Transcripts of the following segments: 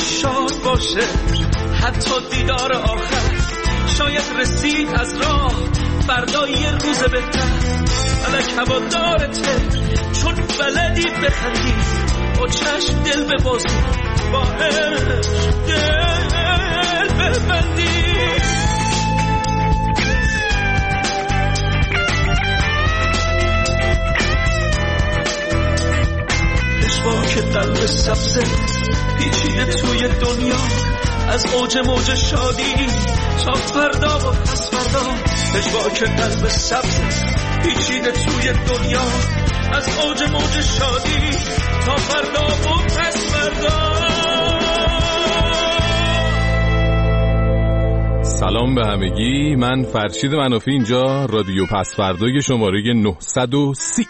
شاد باشه، حتی دیدار آخر شاید رسید از راه، فردا یه روز بهتر. فلک هوادارته چون بلدی بخندی، با چشم دل ببازی، با عشق دل ببندی. که قلب سبزه پیچیده توی دنیا، از اوج موج شادی تا فردا و پس فردا. که قلب سبزه پیچیده توی دنیا، از اوج موج شادی تا فردا و پس فردا. سلام به همگی، من فرشید منافی، اینجا رادیو پس فردای شماره 930.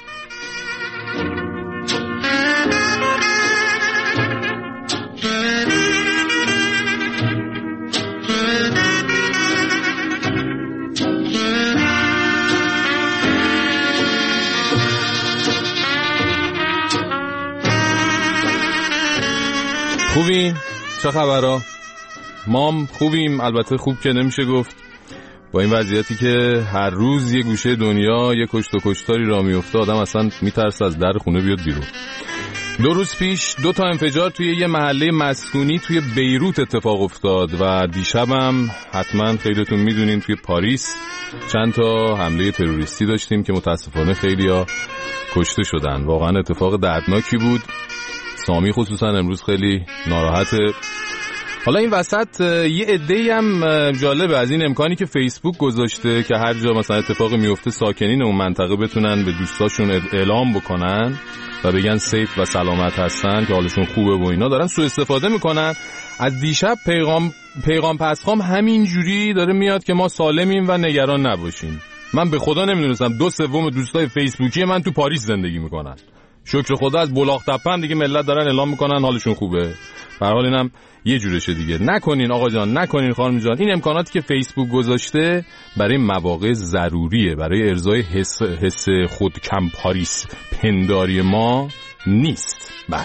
خوبین؟ چه خبرها؟ مام خوبیم، البته خوب که نمیشه گفت با این وضعیتی که هر روز یه گوشه دنیا یه کشت و کشتاری را میفته، آدم اصلا میترسه از در خونه بیاد بیرون. 2 روز پیش 2 تا انفجار توی یه محله مسکونی توی بیروت اتفاق افتاد و دیشبم حتما خیلیتون میدونین توی پاریس چند تا حمله تروریستی داشتیم که متاسفانه خیلیا کشته شدن. واقعا اتفاق دردناکی بود. سامی خصوصا امروز خیلی ناراحته. حالا این وسط یه عده‌ای هم جالبه از این امکانی که فیسبوک گذاشته که هر جا مثلا اتفاقی میفته ساکنین اون منطقه بتونن به دوستاشون اعلام بکنن و بگن سیف و سلامت هستن که حالشون خوبه و اینا، دارن سوء استفاده میکنن. از دیشب پیغام پسخام همین جوری داره میاد که ما سالمیم و نگران نباشین. من به خدا نمیدونستم 2/3 دوستای فیسبوکی من تو پاریس زندگی میکنن. شکر خدا از بلاغ تپن دیگه ملت دارن اعلام میکنن حالشون خوبه. به هر حال اینم یه جورشه دیگه. نکنین آقا جان، نکنین خانم جان. این امکاناتی که فیسبوک گذاشته برای مواقع ضروریه، برای ارضای حس خود کم پاریس پنداری ما نیست. بله.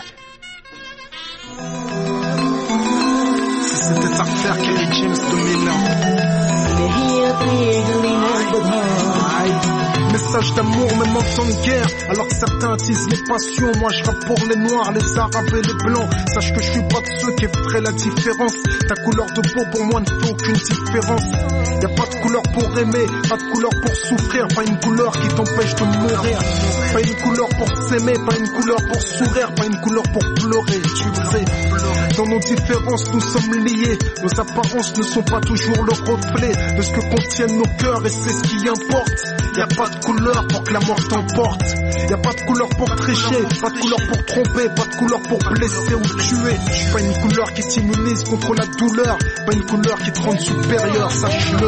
Message d'amour même en temps de guerre. Alors que certains attisent les passions, moi je rappe pour les noirs, les arabes et les blancs. Sache que je suis pas de ceux qui feraient la différence. Ta couleur de peau pour moi ne fait aucune différence. Y'a pas de couleur pour aimer, pas de couleur pour souffrir, pas une couleur qui t'empêche de mourir. Pas une couleur pour s'aimer, pas une couleur pour sourire, pas une couleur pour pleurer. Tu le sais, dans nos différences nous sommes liés. Nos apparences ne sont pas toujours le reflet de ce que contiennent nos cœurs, et c'est ce qui importe. Y'a pas de couleur pour que la mort t'emporte. Y'a pas de couleur pour tricher, pas de couleur pour tromper, pas de couleur pour blesser ou tuer. Pas une couleur qui t'immunise contre la douleur, pas une couleur qui te rend supérieur, sache-le.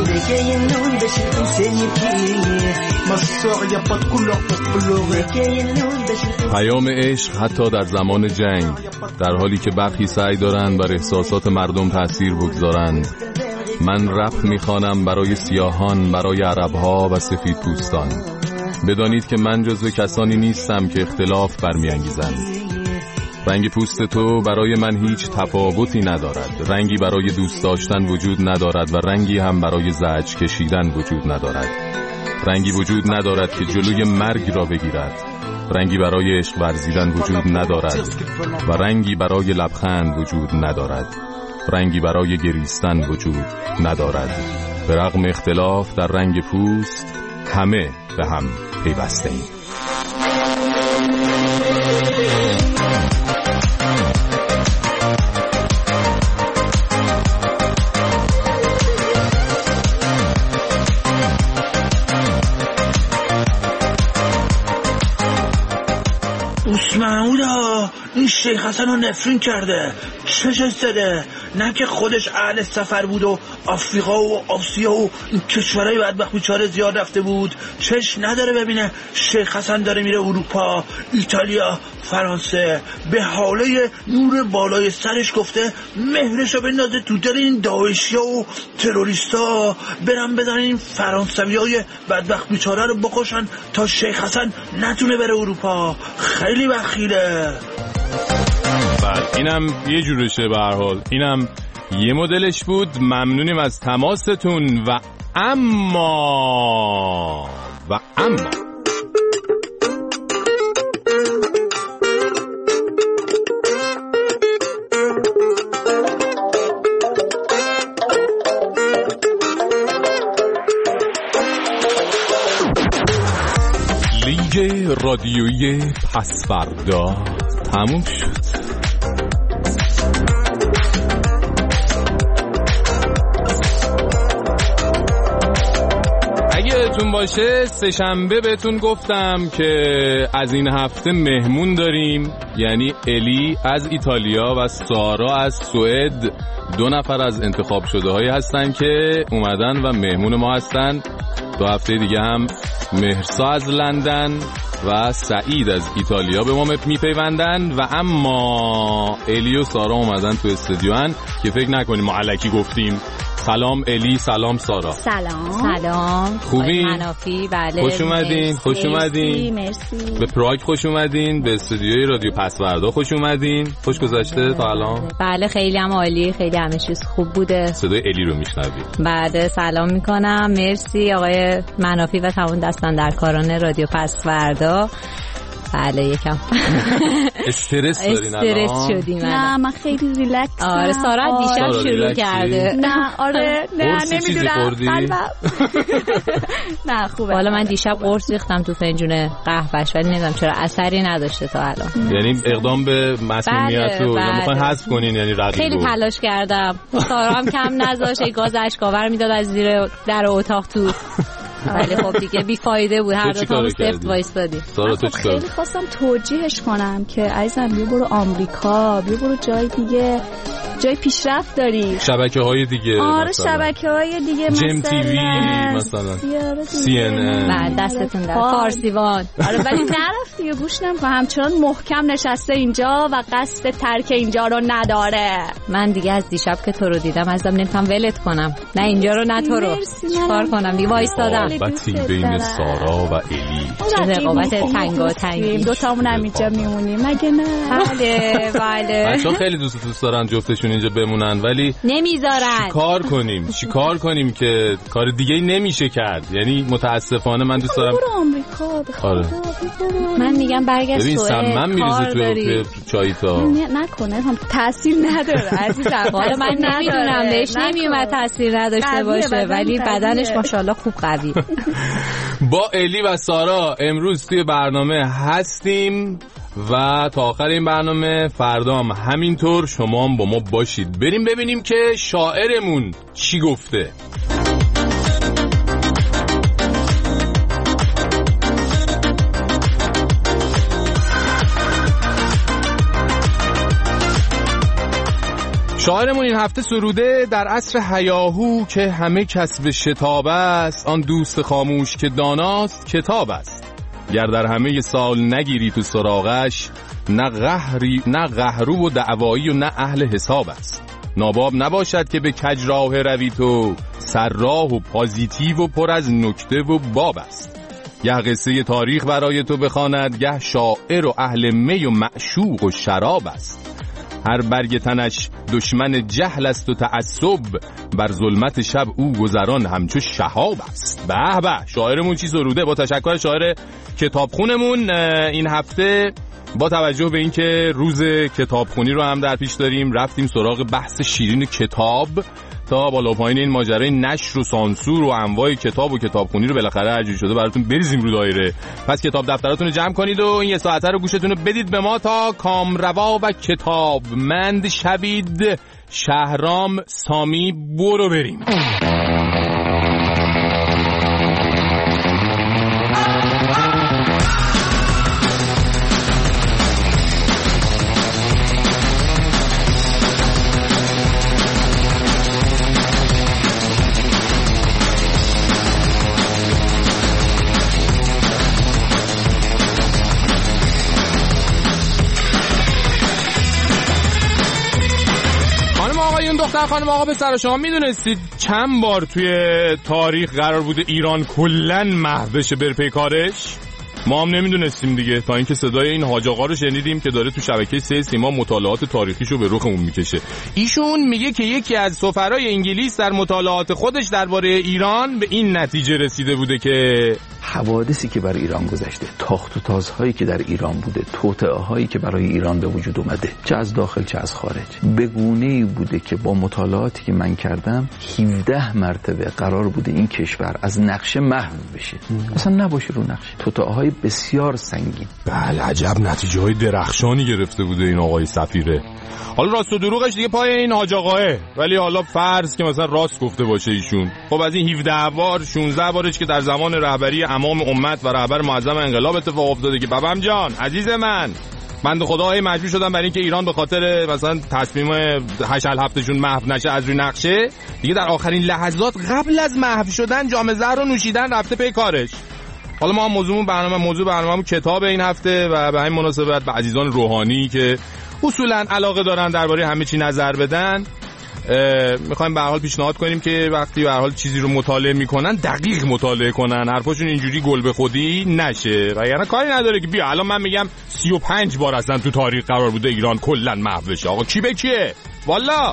Ma sœur, y'a pas de couleur pour pleurer. پیام عشق حتی در زمان جنگ، در حالی که برخی سعی دارند بر احساسات مردم تأثیر بگذارند. من رپ میخوانم برای سیاهان، برای عربها و سفید پوستان. بدانید که من جزو کسانی نیستم که اختلاف برمیانگیزند. رنگ پوست تو برای من هیچ تفاوتی ندارد. رنگی برای دوست داشتن وجود ندارد و رنگی هم برای زجر کشیدن وجود ندارد. رنگی وجود ندارد که جلوی مرگ را بگیرد. رنگی برای عشق ورزیدن وجود ندارد و رنگی برای لبخند وجود ندارد. رنگی برای گریستن وجود ندارد. به رغم اختلاف در رنگ پوست همه به هم پیوسته ایم. محمودا این شیخ حسن رو نفرین کرده. چشش زده؟ نه که خودش اهل سفر بود و آفریقا و آسیا و این کشورهای بدبخت بیچاره زیاد رفته بود. چش نداره ببینه شیخ حسن داره میره اروپا، ایتالیا، فرانسه. به حاله نور بالای سرش گفته مهرشو بندازه تو دل این داعشیا و تروریستا، برن بدن این فرانسویای بدبخت بیچاره رو بکشن تا شیخ حسن نتونه بره اروپا. خیلی بخیله. بله اینم یه جورشه به هر حال، اینم یه مدلش بود. ممنونیم از تماستون و اما لیگ رادیویی پسوردا تموم شد. یادتون باشه سه‌شنبه بهتون گفتم که از این هفته مهمون داریم، یعنی الی از ایتالیا و سارا از سوئد، 2 نفر از انتخاب شده هایی هستن که اومدن و مهمون ما هستن. 2 هفته دیگه هم مهرسا از لندن و سعید از ایتالیا به ما میپیوندن و اما الی و سارا اومدن تو استودیوان که فکر نکنیم ما الکی گفتیم. سلام الی، سلام سارا. سلام. خوبی؟ منافی. بله. خوش اومدین. مرسی. به پراگ خوش اومدین، به استودیوی رادیو پسوردا خوش اومدین. خوش گذشته تا الان؟ بله خیلی هم عالی، خیلی همه چیز خوب بوده. صدای الی رو میشنوید. بعد سلام میکنم. مرسی آقای منافی و تمام دستاندرکاران رادیو پسوردا. بله یکم استرس دارین الان؟ استرس شدیم. نه من خیلی ریلکس. آره سارا دیشب شروع کرده. نه آره نه نمیدونم. نه خوبه. حالا من دیشب قرص ریختم تو فنجون قهوه‌اش ولی نمیدونم چرا اثری نداشته تا الان. یعنی اقدام به مسمومیت رو میخواین حذف کنین یعنی رقیبو؟ خیلی تلاش کردم. سارا هم کم نذاشت، گاز اشکاور میداد از زیر در اتاق تو. ولی خب دیگه بیفایده بود، هر دو تا سفت وایسادیم. سارا تو چیکار؟ خیلی خواستم توجیهش کنم که عزیزم بیا برو آمریکا، بیا برو جای دیگه، جای پیشرفت داری، شبکه‌های دیگه. آره شبکه‌های دیگه جیم تی وی مثلا CNN. بعد دستتون در فارسیوان. آره ولی نرفت دیگه، گوش نمی‌کنه، همچنان محکم نشسته اینجا و قصد ترک اینجا رو نداره. من دیگه از دیشب که تو رو دیدم ازم نمی‌تونم ولت کنم، نه اینجا رو نه تو رو. چیکار کنم دیگه، وایستادم. رقابتی بین سارا و الی، چه رقابت تنگاتنگی. دوتامون هم اینجا میمونیم مگه نه؟ بله بچه‌ها خیلی دوست دارن جفتشون اینجا بمونن ولی نمیذارن. چیکار کنیم که کار دیگه نمیشه کرد. یعنی متاسفانه من دوست دارم برو آمریکا. آره من میگم برگشت ببین سمم میریزه تو چایتا. نکنه هم تاثیر نداره عزیزم. حالا من نمیدونم بهش نمیومد تاثیر نداشته باشه ولی بدنش ماشاءالله خوب قوی. با الی و سارا امروز توی برنامه هستیم و تا آخر این برنامه فردام همینطور شما هم با ما باشید. بریم ببینیم که شاعرمون چی گفته. شاعرمون این هفته سروده در عصر هیاهو که همه کسب شتاب است، آن دوست خاموش که داناست کتاب است. گر در همه سال نگیری تو سراغش، نه قهرو و دعوایی و نه اهل حساب است. ناباب نباشد که به کج راه روی تو، سرراه و پازیتیو و پر از نکته و باب است. گه قصه تاریخ برای تو بخواند، گه شاعر و اهل می و معشوق و شراب است. هر برگ تنش دشمن جهل است و تعصب، بر ظلمت شب او گذران همچو شهاب است. به به شاعرمون چی سروده. با تشکر شاعر کتابخونمون این هفته با توجه به اینکه روز کتابخونی رو هم در پیش داریم رفتیم سراغ بحث شیرین کتاب تا بالا پایین این ماجرای نشر و سانسور و انواع کتاب و کتابخونی رو بالاخره هرجوری شده براتون بریزیم رو دایره. پس کتاب دفتراتون رو جمع کنید و این یه ساعته رو گوشتون رو بدید به ما تا کامروا و کتابمند شوید. شهرام سامی برو بریم. خانم آقا پسر شما میدونستید چند بار توی تاریخ قرار بوده ایران کلن محو بشه بر پی کارش؟ ما هم نمیدونستیم دیگه تا اینکه صدای این حاج آقا رو شنیدیم که داره تو شبکه 3 سیما مطالعات تاریخیشو به رخمون میکشه. ایشون میگه که یکی از سفرای انگلیس در مطالعات خودش درباره ایران به این نتیجه رسیده بوده که حوادثی که برای ایران گذشته، تاخت و تازهایی که در ایران بوده، توطئه‌هایی که برای ایران به وجود اومده، چه از داخل چه از خارج، به گونه‌ای بوده که با مطالعاتی که من کردم 17 مرتبه قرار بوده این کشور از نقشه محو بشه، اصلا نباشه رو نقشه. توطئه‌های بسیار سنگین. بله، عجب نتیجه‌های درخشانی گرفته بوده این آقای سفیره. حالا راست و دروغش دیگه پای این حاج آقاه، ولی حالا فرض که مثلا راست گفته باشه ایشون. خب از این 17 بار 16 بارش که در زمان رهبری امام امت و رهبر معظم انقلاب اتفاق افتاده که بابام جان عزیز من بنده خدا مجبور شدم برای اینکه ایران به خاطر مثلا تصمیم 8 هفتهشون محو نشه از روی نقشه، دیگه در آخرین لحظات قبل از محو شدن جام زهر رو نوشیدن رفته پی کارش. حالا ما موضوع برنامه‌مون کتاب این هفته و به این مناسبت به عزیزان روحانی که اصولا علاقه دارن درباره همه چی نظر بدن میخوایم به هر حال پیشنهاد کنیم که وقتی به هر حال چیزی رو مطالعه میکنن دقیق مطالعه کنن، حرفاشون اینجوری گل به خودی نشه و یعنی کاری نداره که بیا الان من میگم 35 بار اصلا تو تاریخ قرار بوده ایران کلا محو بشه. آقا کی به کیه والا؟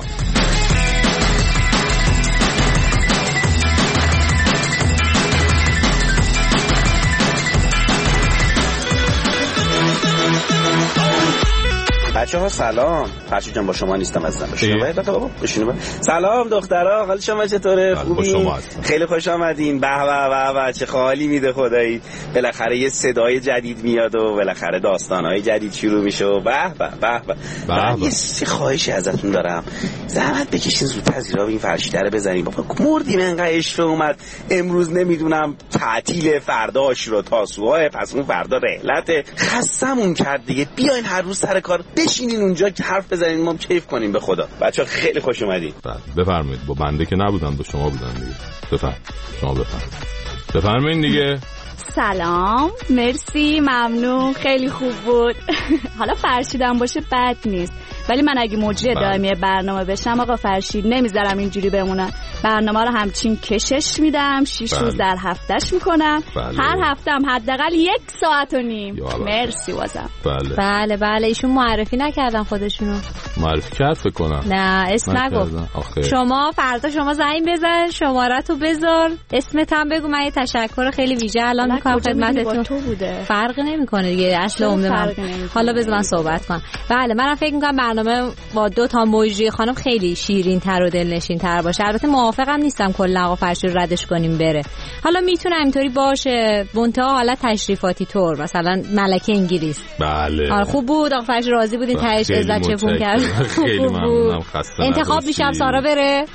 بچه‌ها سلام. فرشید جان با شما نیستم عزیزم. بابا بشینید. سلام دخترها، حال شما چطوره؟ خوبین؟ خیلی خوش آمدین. به به به چه حالی میده خدایی. بالاخره یه صدای جدید میاد و بالاخره داستان‌های جدید شروع میشه و به به به به. یه خواهشی ازتون دارم. زحمت بکشین زودتر زیرا این فرشیده رو بزنیم. بابا مردیم انقدر عشق اومد. امروز نمیدونم تعطیل، فرداش رو تاسوعا، پس اون فردا رحلت. خستمون کرد دیگه. بیاین هر روز سر کار بشینین اونجا که حرف بزنین، ما کیف کنیم. به خدا بچه‌ها خیلی خوش اومدین. بفرمایید. با بنده که نبودن، با شما بودن دیگه. شما بفرمایید دیگه. سلام، مرسی، ممنون، خیلی خوب بود. حالا فرشیدم باشه بد نیست، ولی من اگه مجری دائمی برنامه بشم آقا فرشید نمیذارم اینجوری بمونم. برنامه رو همچین کشش میدم، 6 روز در هفتهش میکنم. هر هفته هم حداقل 1.5 ساعت. مرسی بازم. بله ایشون معرفی نکردن خودشونو. معرفی کرد فکر کنم. نه اسم نگفت. شما فردا شما زنگ بزن، شماره تو بذار، اسمت هم بگو. من یه تشکر خیلی ویژه الان میکنم خدمتتون. فرق نمیکنه دیگه، اصل عمده من. حالا بذار من صحبت کنم. بله منم فکر میکنم برنامه با 2 تا مجری خانم خیلی شیرین تر و دلنشین تر باشه. البته موافقم نیستم کلا آقا فرشید رو ردش کنیم بره. حالا میتونه اینطوری باشه، منتها حالا تشریفاتی طور، مثلا ملکه انگلیس. بله خوب بود آقا فرشید، راضی بودین تهش عزت چپون کرد. خیلی ممنونم. خسته انتخاب میشم سارا بره.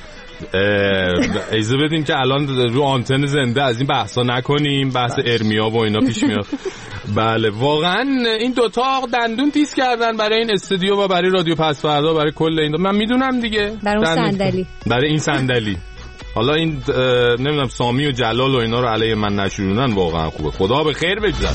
اجازه بدین که الان رو آنتن زنده از این بحثا نکنیم، بحث ارمیا و اینا پیش میاد. بله واقعا این 2 تا دندون تیز کردن برای این استودیو و برای رادیو پس فردا، برای کل این من میدونم دیگه، برای این صندلی. حالا این نمیدونم سامی و جلال و اینا رو علیه من نشونن، واقعا خوبه. خدا به خیر بگذره.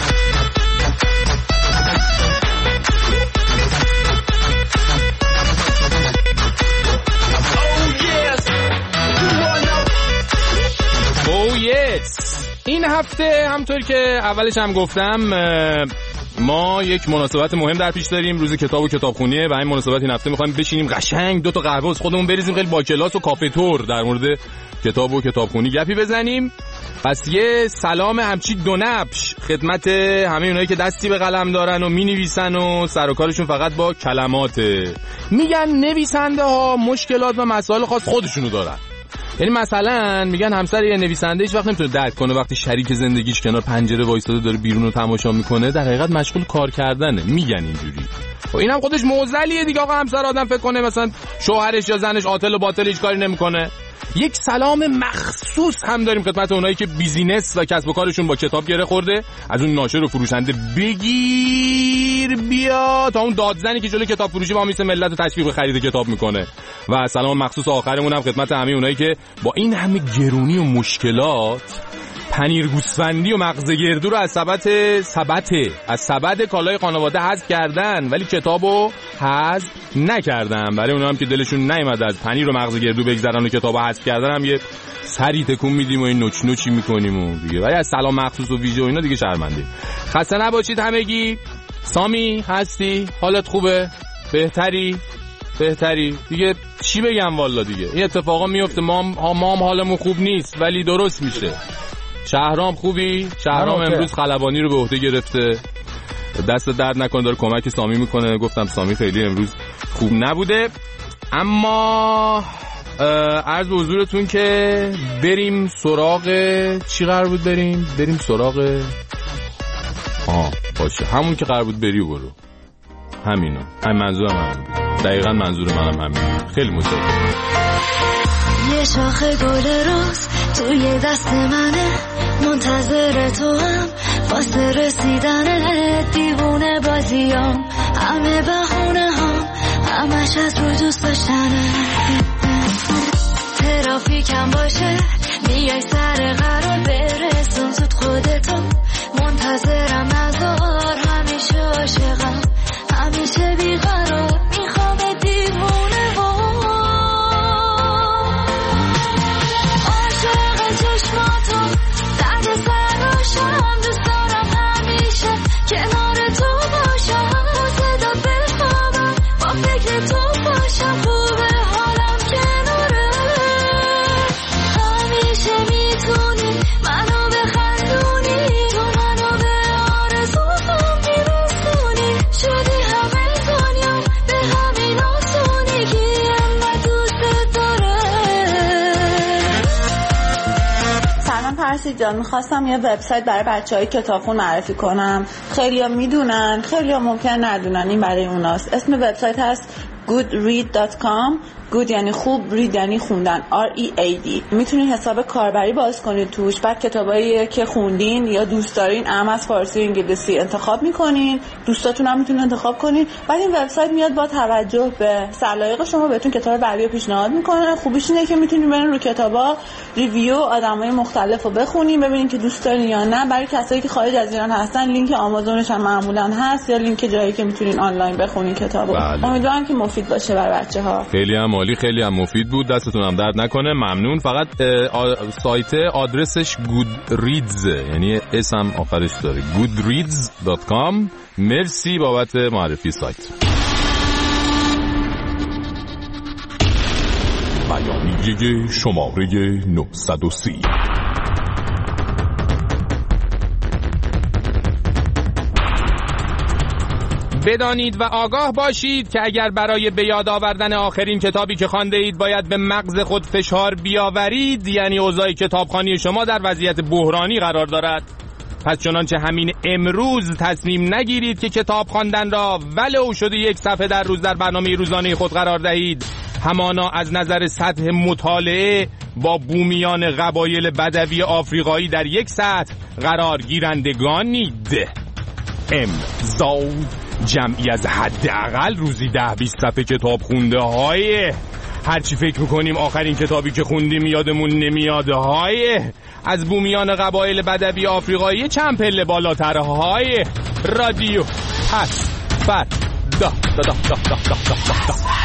این هفته همطور که اولش هم گفتم ما یک مناسبت مهم در پیش داریم، روز کتاب و کتابخونیه و این مناسبت این هفته می‌خوایم بشینیم قشنگ 2 تا قهوه از خودمون بریزیم، خیلی با کلاس و کافه تور در مورد کتاب و کتابخونی گپی بزنیم. پس یه سلام همچی 2 نبش خدمت همه اونایی که دستی به قلم دارن و می‌نویسن و سر و کارشون فقط با کلماته. میگن نویسنده ها مشکلات و مسائل خاص خودشونو دارن. یعنی مثلا میگن همسر یه نویسنده هیچ وقت نمیتونه درک کنه وقتی شریک زندگیش کنار پنجره وایساده داره بیرون رو تماشا میکنه، در حقیقت مشغول کار کردنه. میگن اینجوری. و اینم خودش معضلیه دیگه. آقا همسر آدم فکر کنه مثلا شوهرش یا زنش عاطل و باطل هیچ کاری نمیکنه. یک سلام مخصوص هم داریم خدمت اونایی که بیزینس و کسب و کارشون با کتاب گره خورده. از اون ناشر و فروشنده بگیر بیا تا اون دادزنی که جلوی کتاب فروشی با میسه ملت رو تشویق خرید کتاب میکنه. و سلام مخصوص آخرمون هم خدمت همه اونایی که با این همه گرونی و مشکلات پنیر گوسفندی و مغز گردو رو از سبد کالای خانواده حذف کردن ولی کتابو حذف نکردن. برای اونها هم که دلشون نیامد از پنیر و مغز گردو بگذرن و کتابو حذف کردن هم یه سری تکون میدیم و این نوچ نوچی میکنیم و دیگه. ولی از سلام مخصوص و ویژه و اینا دیگه شرمنده. خسته نباشید همگی. سامی هستی؟ حالت خوبه؟ بهتری دیگه چی بگم والا دیگه این اتفاقا میفته. ما حالمون خوب نیست ولی درست میشه. شهرام خوبی؟ شهرام امروز خلبانی رو به عهده گرفته، دست درد نکنه، داره کمک سامی میکنه. گفتم سامی خیلی امروز خوب نبوده. اما عرض به حضورتون که بریم سراغ چی قرار بود بریم سراغ باشه همون که قرار بود بری و برو. همینو منظورم همین. دقیقاً منظور منم همین. خیلی متشکرم. یه شاخه گل روز توی دست منه، منتظر تو هم واسه رسیدنه. دیوونه بازیام همه بهونه هم، همش از رو دوست داشتنه. ترافیکم باشه میای سر قرار، برسون زود خودتو منتظرم. نذار همیشه عاشقم، همیشه بیقرار، میخوام دیوونه و عاشق چشماتو، درد سراشم. دوست دارم همیشه کنار تو باشم، با صدا بخوابم، با فکر تو باشم. خوبه حالم کناره، همیشه میتونی منو بخندونی، تو منو به آرزوام میرسونی. شدی همه دنیا به همین آسونی، که انقدر دوست داره. سلام پرسی جان، میخواستم یه وبسایت برای بچهای کتابخون معرفی کنم. خیلیا میدونن، خیلیا ممکن ندونن، این برای اوناست. اسم وبسایت هست goodread.com. good یعنی خوب، read یعنی خوندن، R-E-A-D. میتونید حساب کاربری باز کنید توش، بعد کتابایی که خوندین یا دوست دارین از فارسی و انگلیسی انتخاب میکنین، دوستاتون هم میتونین انتخاب کنین. بعد این وبسایت میاد با توجه به سلایق شما بهتون کتاب بعدی پیشنهاد میکنه. خوبیش اینه که میتونین برین رو کتابا ریویو آدمای مختلفو بخونین، ببینین که دوست دارین یا نه. برای کسایی که خارج از ایران هستن لینک آمازونش هم معمولا هست، یا لینک جایی که میتونین آنلاین بخونین کتابو. امیدوارم که مفید باشه برای بچه‌ها. خیلی هم عالی، خیلی هم مفید بود. دستتون هم درد نکنه. ممنون. فقط سایت آدرسش goodreads، یعنی اسم آخرش داره goodreads.com. مرسی بابت معرفی سایت. بیانیه شماره 930. بدانید و آگاه باشید که اگر برای به یاد آوردن آخرین کتابی که خوانده اید باید به مغز خود فشار بیاورید، یعنی اوضاع کتابخوانی شما در وضعیت بحرانی قرار دارد. پس چنانچه همین امروز تصمیم نگیرید که کتاب خواندن را ولو شده یک صفحه در روز در برنامه روزانه خود قرار دهید. همانا از نظر سطح مطالعه با بومیان قبایل بدوی آفریقایی در یک سطح قرار گیرندگانید. امضا جمعی از حداقل روزی 10-20 صفحه کتاب خونده های هرچی فکر میکنیم آخرین کتابی که خوندیم یادمون نمیاد های از بومیان قبایل بدوی آفریقایی چند پله بالاتر های رادیو پس فر دا دا دا دا دا دا دا دا.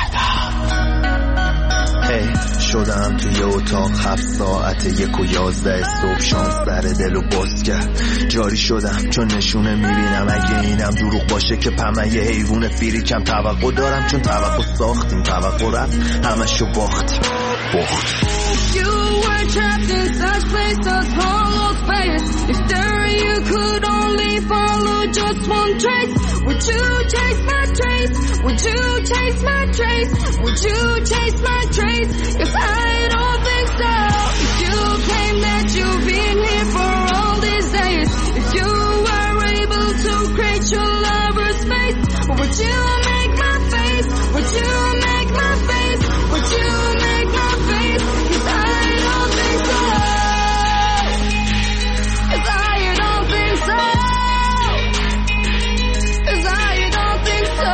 شدم توی اتاق 7 ساعت 1:11 صبح، شانس در دل و باز کرد. جاری شدم چون نشونه میبینم اگه اینم دروغ باشه که پمه یه حیوان فریکم. توقع دارم چون توقع ساختیم، توقع رفت همشو باخت. You were trapped in such place, such hollow space. If there you could only follow just one trace. Would you chase my trace? Would you chase my trace? Would you chase my trace? 'Cause I don't think so. If you claim that you've been here for all these days, if you were able to create your lover's space, would you make my face? Would you make my face? Would you make my face? 'Cause I don't think so. 'Cause I don't think so. 'Cause I don't think so.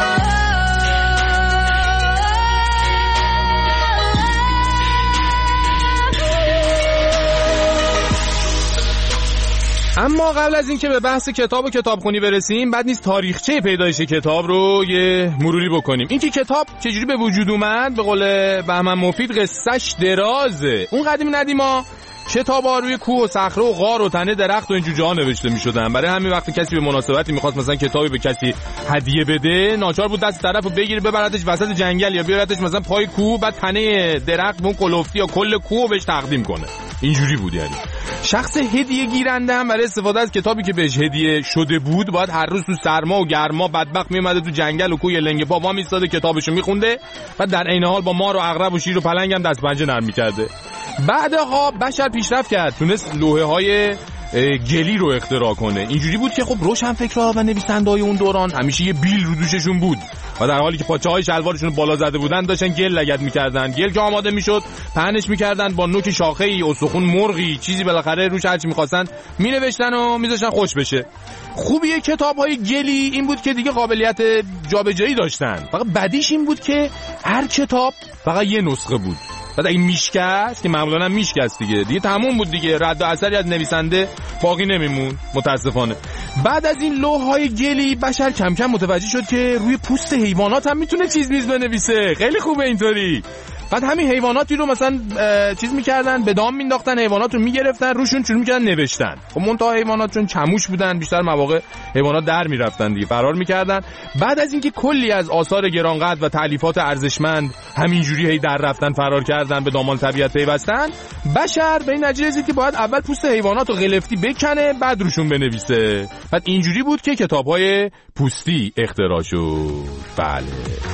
اما قبل از اینکه به بحث کتاب و کتابخونی برسیم، بعد نیست تاریخچه پیدایش کتاب رو یه مروری بکنیم. این که کتاب چجوری به وجود اومد، به قول بهمن مفید قصهش درازه. اون قدیم ندیما کتابا روی کوه و صخره و غار و تنه درخت و این جوجه‌ها نوشته می‌شدن. برای همین وقتی کسی به مناسبتی می‌خواست مثلا کتابی به کسی هدیه بده، ناچار بود دست طرفو بگیره ببردش وسط جنگل یا بیارتش مثلا پای کوه، بعد تنه درخت اون کلفتی یا کل کوه بهش تقدیم کنه. اینجوری بود. یعنی شخص هدیه گیرنده هم برای استفاده از کتابی که بهش هدیه شده بود باید هر روز تو سرما و گرما بدبخت میومده تو جنگل و کوه لنگ پا وا میستاده کتابشو میخونده و در عین حال با مار و عقرب و شیر و پلنگ هم دست پنجه نرم میکرده. بعدها بشر پیشرفت کرد، تونست لوحه‌های گلی رو اختراع کنه. اینجوری بود که خب روشنفکرها و نویسنده‌های اون دوران همیشه یه بیل رو دوششون بود و در حالی که پاچه‌های شلوارشون بالا زده بودن داشتن گل لگد می‌کردن. گل که آماده می‌شد پهنش می‌کردن با نوک شاخه‌ای، استخون مرغی، چیزی بالاخره روش هرچی می‌خواستن مینوشتن و می‌ذاشتن خوش بشه. خوبی کتاب‌های گلی این بود که دیگه قابلیت جابجایی داشتن. فقط بدیش این بود که هر کتاب فقط یه نسخه بود. بعد این میشکست که معمولا هم میشکست دیگه تموم بود دیگه، رد و اثری از نویسنده باقی نمیمون متاسفانه. بعد از این لوح‌های گلی بشر کم کم متوجه شد که روی پوست حیوانات هم میتونه چیز بنویسه. خیلی خوبه اینطوری. بعد همین حیواناتی رو مثلا چیز میکردن، به دام مینداختن، حیوانات رو میگرفتن، روشون شروع میکردن نوشتن. خب منتها حیوانات چون چموش بودن بیشتر مواقع حیوانات در میرفتن دیگه، فرار میکردن. بعد از اینکه کلی از آثار گرانقدر و تالیفات ارزشمند همینجوری هی در رفتن فرار کردن، به دامان طبیعت پیوستن، بشر به این نتیجه رسید که باید اول پوست حیوانات رو غلفتی بکنه بعد روشون بنویسه. بعد اینجوری بود که کتاب‌های پوستی اختراع شد. بله.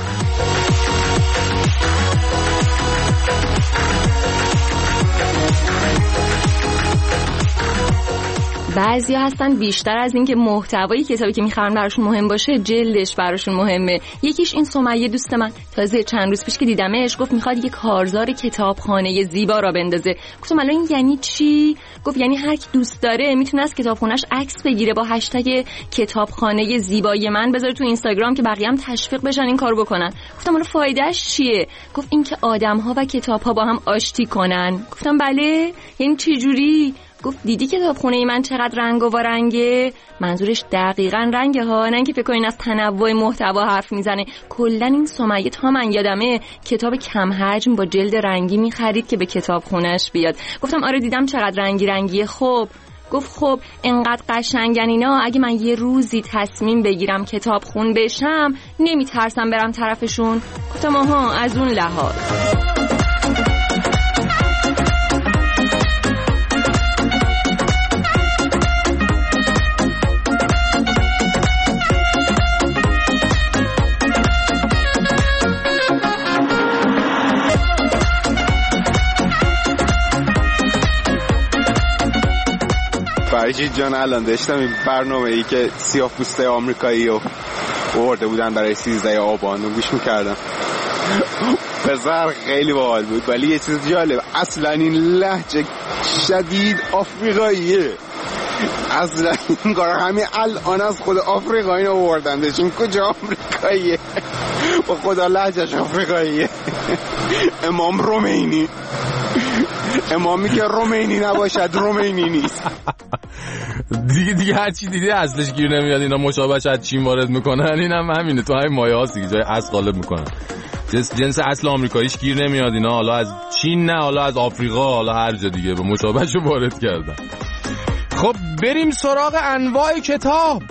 بعضیا هستن بیشتر از این که محتوای کتابی که میخوان براشون مهم باشه، جلدش براشون مهمه. یکیش این سمیه دوست من، تازه چند روز پیش که دیدمش گفت میخواد یه کارزار کتابخانه زیبا را بندازه. گفتم الان این یعنی چی؟ گفت یعنی هر کی دوست داره میتونه از کتابخونه‌اش عکس بگیره با هشتگ کتابخانه زیبای من بذاره تو اینستاگرام که بقیه هم تشویق بشن این کارو بکنن. گفتم حالا فایدهش چیه؟ گفت این که آدم‌ها و کتاب‌ها با هم آشتی کنن. گفتم بله، یعنی چه جوری؟ گفت دیدی کتابخونه من چقدر رنگ و رنگه؟ منظورش دقیقاً رنگه ها، نه اینکه فکر کنین از تنوع محتوا حرف میزنه. کلا این سمیه تا من یادمه کتاب کم حجم با جلد رنگی میخرید که به کتابخونه‌اش بیاد. گفتم آره دیدم چقدر رنگیه. خب گفت خب انقدر قشنگن اینا، اگه من یه روزی تصمیم بگیرم کتابخون بشم نمیترسم برم طرفشون. گفتم آها از اون لحاظ. فرشید جان الان داشتم این برنامه‌ای که سیاه‌پوستای آمریکایی رو آورده بودن برای 13 آبان رو گوش می‌کردم. پسر خیلی باحال بود، ولی یه چیز جالب، اصلا این لهجه شدید آفریقاییه. اصلا این کار همین الان از خود آفریقایی رو آوردن، چون کجا آمریکاییه؟ با خدا لهجهش آفریقاییه. امام رومینی، امامی که رومینی نباشد رومینی نیست. دیگه هر چی دیده اصلش گیر نمیاد. اینا مشابهش از چین وارد میکنن، اینم همینه، تو همین مایه هاست دیگه، جای اصل غالب میکنن. جنس اصل آمریکاییش گیر نمیاد اینا، حالا از چین نه، حالا از آفریقا، حالا هر جا دیگه به مشابهشو وارد کردن. خب بریم سراغ انواع کتاب.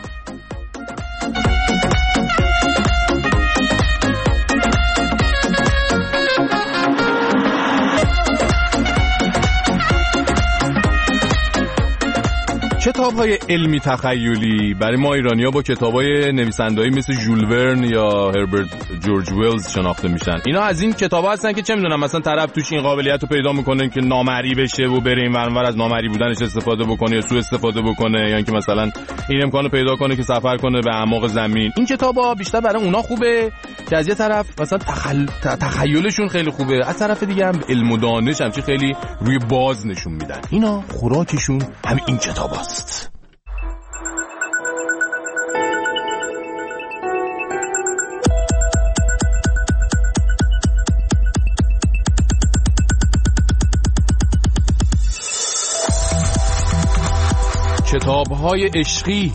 کتاب‌های علمی تخیلی برای ما ایرانی‌ها با کتاب‌های نویسنده‌ای مثل ژول ورن یا هربرت جورج ویلز شناخته میشن. اینا از این کتاب‌ها هستن که چه می‌دونم مثلا طرف توش این قابلیت رو پیدا می‌کنه که نامرئی بشه و بره این ور از نامرئی بودنش استفاده بکنه یا سوء استفاده بکنه، یا اینکه مثلا این امکانو پیدا کنه که سفر کنه به اعماق زمین. این کتاب‌ها بیشتر برای اونا خوبه که از یه طرف مثلا تخیلشون خیلی خوبه، از طرف دیگه هم علم و دانش همچین خیلی روی باز نشون میدن. اینا خوراکشون همین این کتاباست. کتاب‌های عشقی.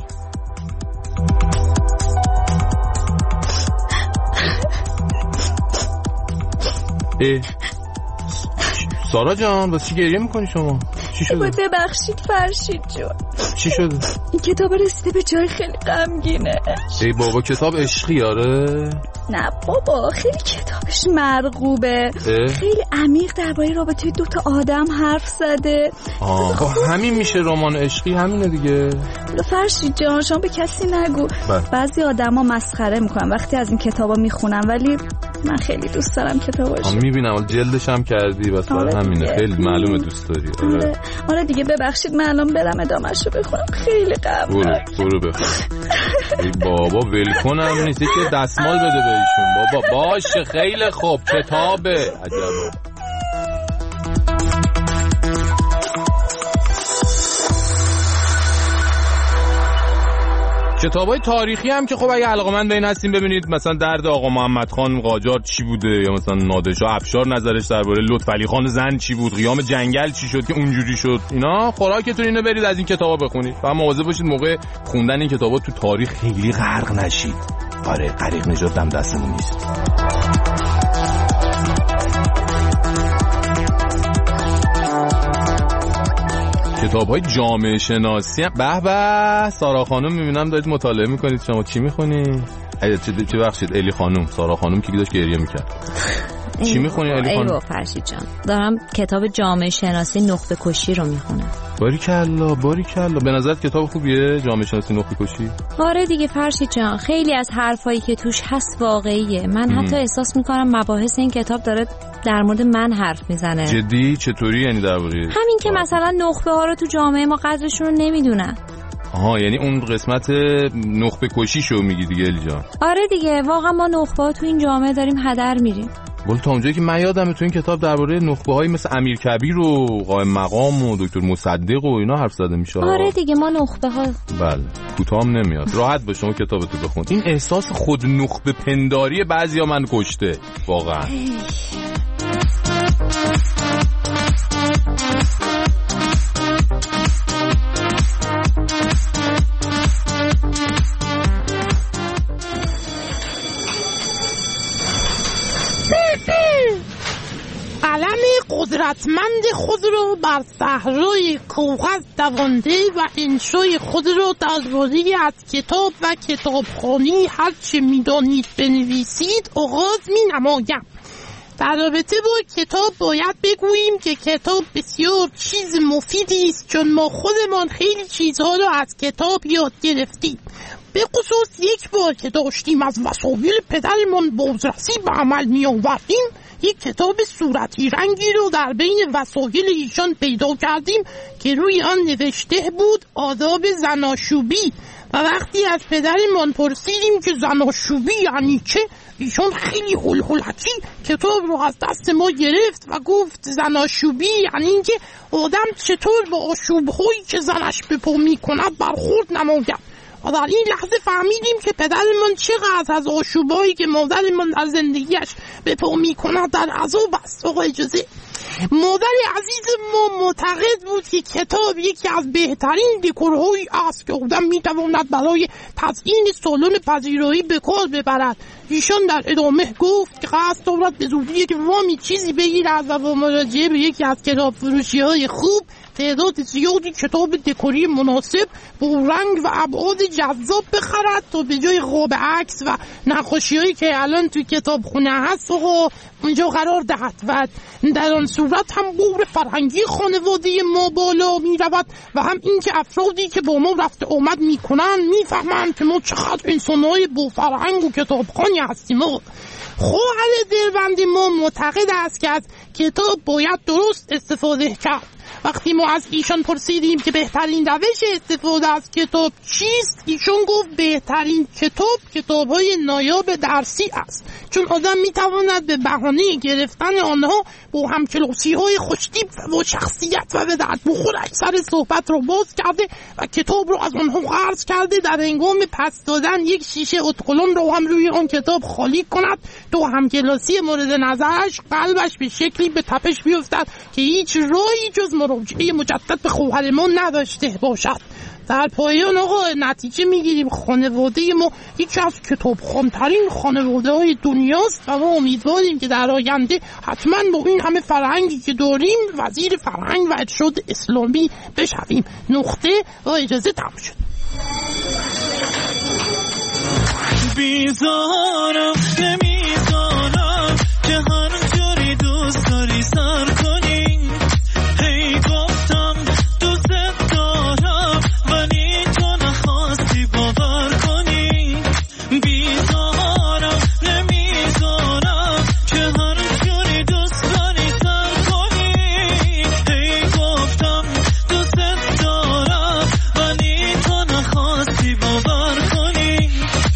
سارا جان واسه چی گریه میکنی شما؟ چی شده؟ ببخشید فرشید جان. چی شده؟ این کتاب رسیده به جای خیلی غمگینه. ای بابا کتاب عشقی آره؟ نه بابا خیلی کتابش مرغوبه، خیلی عمیق درباره رابطه دوتا آدم حرف زده. همین میشه رمان عشقی، همینه دیگه. فرشید جان شما به کسی نگو. بعضی آدما مسخره میکنن وقتی از این کتابا میخونن، ولی من خیلی دوست دارم کتاباشو. میبینم جلدش هم کردی بس برای همینه. خیلی معلومه دوست داری. آره دیگه ببخشید من الان برم ادامه‌شو بخونم. خیلی غمناک. برو بخون. ای بابا ولکنم نیست که دستمال بده بهشون. بابا باشه خیلی خوب کتابه. عجبا. کتابای تاریخی هم که خب اگه علاقه‌مند به این هستین ببینید، مثلا درد آقا محمد خان قاجار چی بوده، یا مثلا نادرشاه افشار نظرش درباره لطفعلی خان زن چی بود، قیام جنگل چی شد که اونجوری شد، اینا خوراکتون اینو برید از این کتابا بخونید. فقط مواظب باشید موقع خوندن این کتابا تو تاریخ خیلی غرق نشید. آره غریق نجات هم دستمون نیست. کتاب‌های جامعه شناسی هم به سارا خانم میبینم دارید مطالعه میکنید. شما چی میخونی؟ چه بخشید الی خانم، سارا خانم که داشت گریه میکرد. چی میخونی الی خانم؟ ایوه فرشید جان دارم کتاب جامعه شناسی نخبه کشی رو میخونم. باریکلا. به نظرت کتاب خوبیه جامعه شناسی نخبه کشی؟ آره دیگه فرشید جان خیلی از حرفایی که توش هست واقعیه. من حتی احساس میکنم مباحث این کتاب داره در مورد من حرف میزنه. جدی؟ چطوری یعنی درباره همین که مثلا نخبه ها رو تو جامعه ما قدرشون رو نمیدونن. یعنی اون قسمت نخبه کشی شو میگی دیگه الی جان؟ آره دیگه واقعا ما نخبه ها تو این جامعه داریم هدر میریم. ولی تا اونجایی که من یادمه تو این کتاب درباره نخبه‌هایی مثل امیر کبیر و قائم مقام و دکتر مصدق و اینا حرف زده میشه. آره دیگه ما نخبه‌ها. بله کوتاهم نمیاد. راحت باش شما کتابتو بخون. این احساس خود نخبه پنداری بعضیا من کشته واقعا. علم قدرتمند خود را بر صحرای کوهست دوانده و انشای خود را درباره از کتاب و کتابخوانی هر چه می‌دانید بنویسید آغاز می‌نمایم. در رابطه با کتاب باید بگوییم که کتاب بسیار چیز مفیدی است، چون ما خودمان خیلی چیزها را از کتاب یاد گرفتیم. به خصوص یک بار که داشتیم از وسایل پدرمان بازرسی به عمل می آوردیم، یک کتاب صورتی رنگی رو در بین وسایل ایشان پیدا کردیم که روی آن نوشته بود آداب زناشویی و وقتی از پدرمان پرسیدیم که زناشویی یعنی چه، ایشان خیلی هلهلکی کتاب رو از دست ما گرفت و گفت زناشویی یعنی اینکه آدم چطور با آشوب‌هایی که زنش به پا می‌کند برخورد نماید. و در این لحظه فهمیدیم که پدرمان چقدر از آشوبایی که مادرمان در زندگیش به پا می‌کند در عذاب است. آقا اجازه. مادر عزیز ما معتقد بود که کتاب یکی از بهترین دکورهایی است که آدم میتواند برای تزیین سالن پذیرایی به کار ببرد. ایشان در ادامه گفت که قصد دارد به زودی یک وامی چیزی بگیرد و با مراجعه به یکی از کتاب فروشی‌های خوب تعداد زیادی کتاب دکوری مناسب با رنگ و ابعاد جذاب بخرد تا به جای قاب عکس و نقاشی‌هایی که الان توی کتابخونه هست اونجا قرار دهد و در آن صورت هم بور فرهنگی خانواده ما بالا می رود و هم اینکه افرادی که با ما رفت آمد می کنند می فهمند که ما چقدر انسان‌های با فرهنگ و کتابخوانی هستیم. خواهر دلبند ما معتقد است که از کتاب باید درست استفاده کرد. وقتی ما از ایشان پرسیدیم که بهترین روش استفاده از کتاب چیست، ایشان گفت بهترین کتاب‌های نایاب درسی است، چون آدم میتواند به بهانه گرفتن آنها با همکلاسی‌های خوش‌تیپ و شخصیت و به درد بخور اکثر صحبت را باز کرده و کتاب را از آنها قرض کرده در هنگام پس دادن یک شیشه اتکلون را هم روی آن کتاب خالی کند تا همکلاسی مورد نظرش قلبش به شکلی به تپش بیفتد که هیچ راهی جز مراجعه مراجعه مجدد به خواهرمان نداشته باشد. در پایان آقا نتیجه میگیریم خانواده ما یکی از کتابخوان‌ترین خانواده‌های دنیاست و ما امیدواریم که در آینده حتما با این همه فرهنگی که داریم وزیر فرهنگ و ارشاد اسلامی بشویم. نقطه و اجازه تمام شد. بیزارم نمیزارم که هر جوری دوست داری سر کنی. هی گفتم دوست دارم ولی تو نخواستی باور کنی. بیزارم نمیزارم که هر جوری دوست داری سر کنی. هی گفتم دوست دارم ولی تو نخواستی باور کنی.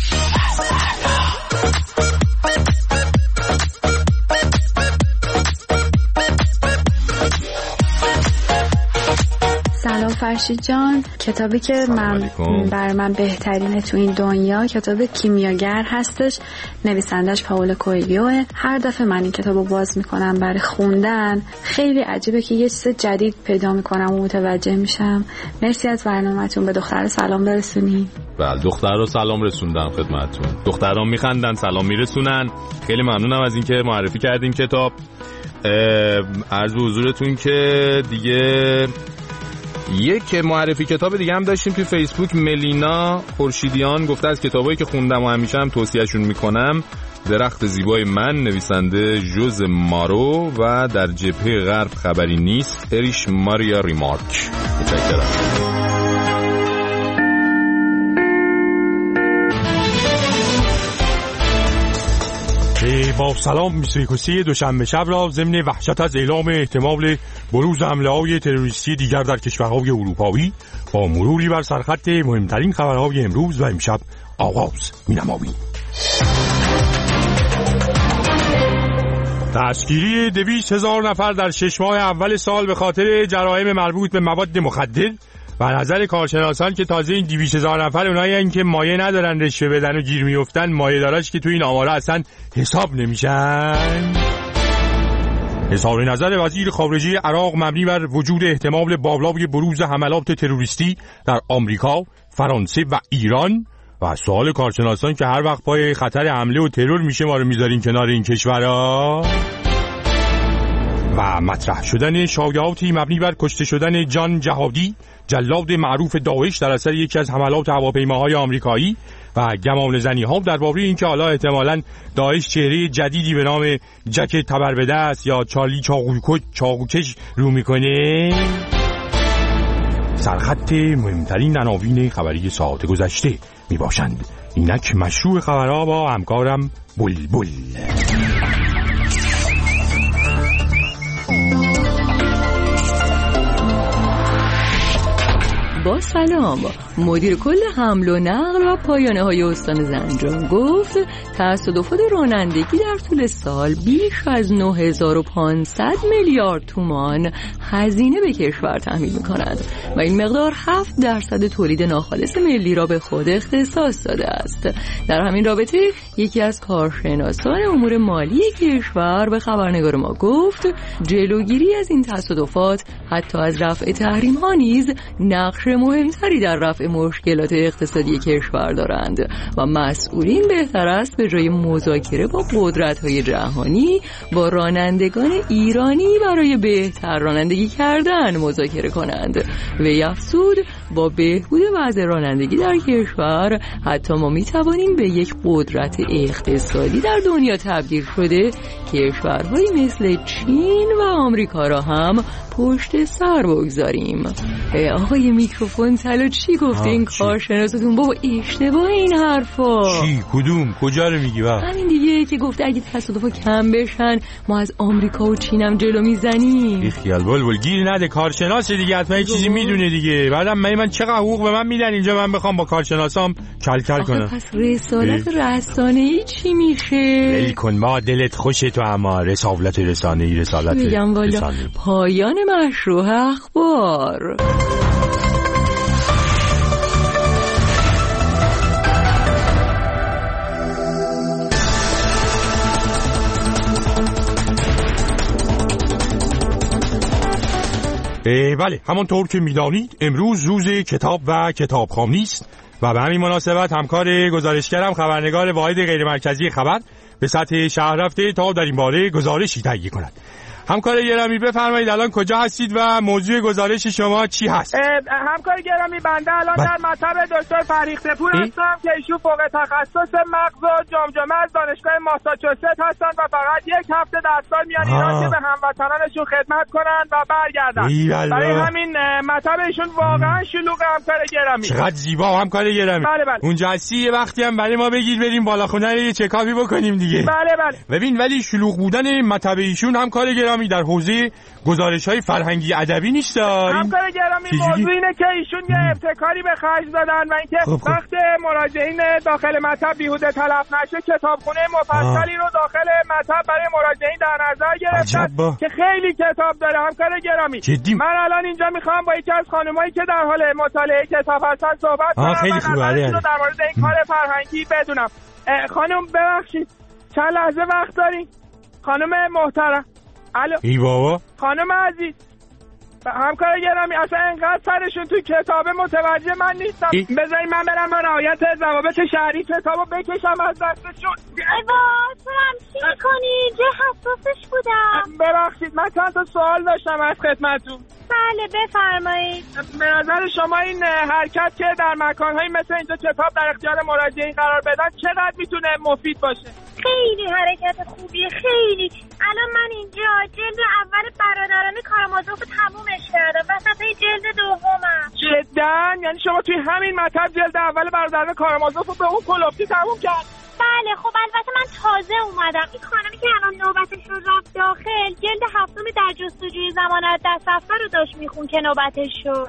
سلام فرشید جان، کتابی که برای من بهترینه تو این دنیا کتاب کیمیاگر هستش، نویسندش پائولو کوئلیوه. هر دفعه من این کتابو باز میکنم برای خوندن خیلی عجیبه که یه چیز جدید پیدا میکنم و متوجه میشم. مرسی از برنامه‌تون. به دختر سلام برسونی. بله دختر رو سلام رسوندم خدمتتون. دختران میخندن سلام میرسونن. خیلی ممنونم از اینکه معرفی کردین کتاب. عرض به حضورتون که دیگه یک معرفی کتاب دیگه هم داشتیم توی فیسبوک. ملینا خورشیدیان گفته از کتابایی که خوندم و همیشه هم توصیهشون میکنم درخت زیبای من نویسنده ژوز مارو و در جبهه غرب خبری نیست اریش ماریا ریمارک. متشکرم. با سلام میسریکوسی دوشنبه شب را ضمن وحشت از اعلام احتمال بروز حمله‌های تروریستی دیگر در کشورهای اروپایی با مروری بر سرخط مهمترین خبرهای امروز و امشب آغاز می‌نماییم. دستگیری 200,000 نفر در 6 ماه اول سال به خاطر جرایم مربوط به مواد مخدر و نظر کارشناسان که تازه این 200,000 نفر اونایی هستن که مایه ندارن رشوه بدن و گیر میافتن، مایه داراش که تو این آماره اصلا حساب نمیشن. اظهار نظر وزیر خارجه عراق مبنی بر وجود احتمال بالای بروز حملات تروریستی در آمریکا، فرانسه و ایران و سوال کارشناسان که هر وقت پای خطر حمله و ترور میشه ما رو میذارین کنار این کشورها. و مطرح شدن شایعاتی مبنی بر کشته شدن جان جهادی، جلاد معروف داعش در اثر یکی از حملات هواپیماهای آمریکایی و گمانه‌زنی‌ها درباره اینکه حالا احتمالاً داعش چهره جدیدی به نام جک تبربده است یا چارلی چاقوکش رو میکنه. سرخط مهمترین عناوین خبری ساعت گذشته میباشند. اینک مشروع خبرها با همکارم بلبل. با سلام، مدیر کل حمل و نقل و پایانه های استان زنجان گفت تصادفات رانندگی در طول سال بیش از 9500 میلیارد تومان هزینه به کشور تحمیل می کند و این مقدار 7% تولید ناخالص ملی را به خود اختصاص داده است. در همین رابطه یکی از کارشناسان امور مالی کشور به خبرنگار ما گفت جلوگیری از این تصادفات حتی از رفع تحریم ها نیز نقش مهمتری در رفع مشکلات اقتصادی کشور دارند و مسئولین بهتر است به جای مذاکره با قدرت‌های جهانی با رانندگان ایرانی برای بهتر رانندگی کردن مذاکره کنند و افزود با بهبود وضع رانندگی در کشور حتی ما می‌توانیم به یک قدرت اقتصادی در دنیا تبدیل شده کشورهایی مثل چین و آمریکا را هم پشت سر بگذاریم. آقای میکروفون طلا چی گفته این کارشناستون؟ بابا اشتباه این حرفا. چی؟ کدوم؟ کجا رو میگی؟ همین دیگه که گفته اگه تصادفا کم بشن ما از آمریکا و چینم جلو میزنیم. بی خیال بلبل گیر نده، کارشناس دیگه حتما یه چیزی میدونه دیگه. بعدم من چقدر حقوق به من میدن اینجا من بخوام با کارشناسام کلکل کنم؟ پس رسالت رسانه‌ای چی میشه؟ ول کن ما دلت خوشه تو، اما رسالت رسانه‌ای رسالت میگم والا پایان مشروع اخبار. بله، همانطور که میدانید امروز روز کتاب و کتابخوانی است و به همین مناسبت همکار گزارشگرم خبرنگار واحد غیرمرکزی خبر به سطح شهر رفته تا در این باره گزارشی تهیه کند. همکار گرامی بفرمایید الان کجا هستید و موضوع گزارش شما چی هست؟ همکار گرامی بنده الان در مطب دکتر فریخته پور هستم که ایشون فوق تخصص مغز و جمجمه از دانشگاه ماساچوست هستن و فقط یک هفته در سال میان ایران که به هموطنانشون خدمت کنن و برگردن. برای همین مطب ایشون واقعا شلوغه همکار گرامی. چقدر زیبا همکار گرامی. بله. اونجا هستی یه وقتی هم برای ما بگیر بریم بالا خونه یه چکاپی بکنیم دیگه. بله. ببین ولی شلوغ بودن مطب ایشون همکار گرامی در حوزه گزارش‌های فرهنگی ادبی نیست. همکار گرامی موضوع اینه که ایشون یه ابتکاری به خرج دادن و اینکه وقت مراجعین داخل مطب بیهوده تلف نشه کتابخونه مفصلی رو داخل مطب برای مراجعین در نظر گرفتن که خیلی کتاب داره. همکار گرامی من الان اینجا میخوام با یکی از خانمایی که در حال مطالعه کتاب هستن صحبت کنم خیلی خوبه رو در مورد این کار فرهنگی بدونم. خانم ببخشید چند لحظه وقت دارین؟ خانم محترم. الو ای بابا خانم عزیز همکار گرامی اصلا انقدر سرشون تو کتابه متوجه من نیستم. بذارین من برم با رعایت ضوابط شهری کتابو بکشم از دستشون. ای وای تو هم چی میکنی؟ چه حساسش بودم. ببخشید من چند تا سوال داشتم از خدمتتون. بله بفرمایید. به نظر شما این حرکت که در مکان‌های مثل اینجا کتاب در اختیار مراجعین قرار بدن چقدر میتونه مفید باشه؟ خیلی حرکت خوبیه خیلی. الان من اینجا جلد اول برادران کارامازوف تمومش کردم وسط جلد دومم. جدن؟ یعنی شما توی همین مطب جلد اول برادران کارامازوف به اون کلوفتی تموم کرد؟ بله خب البته من تازه اومدم. این خانمی که الان نوبتش رو رفت داخل جلد هفتم در جستجوی ضمانت در سفر رو داشت میخون که نوبتش شد.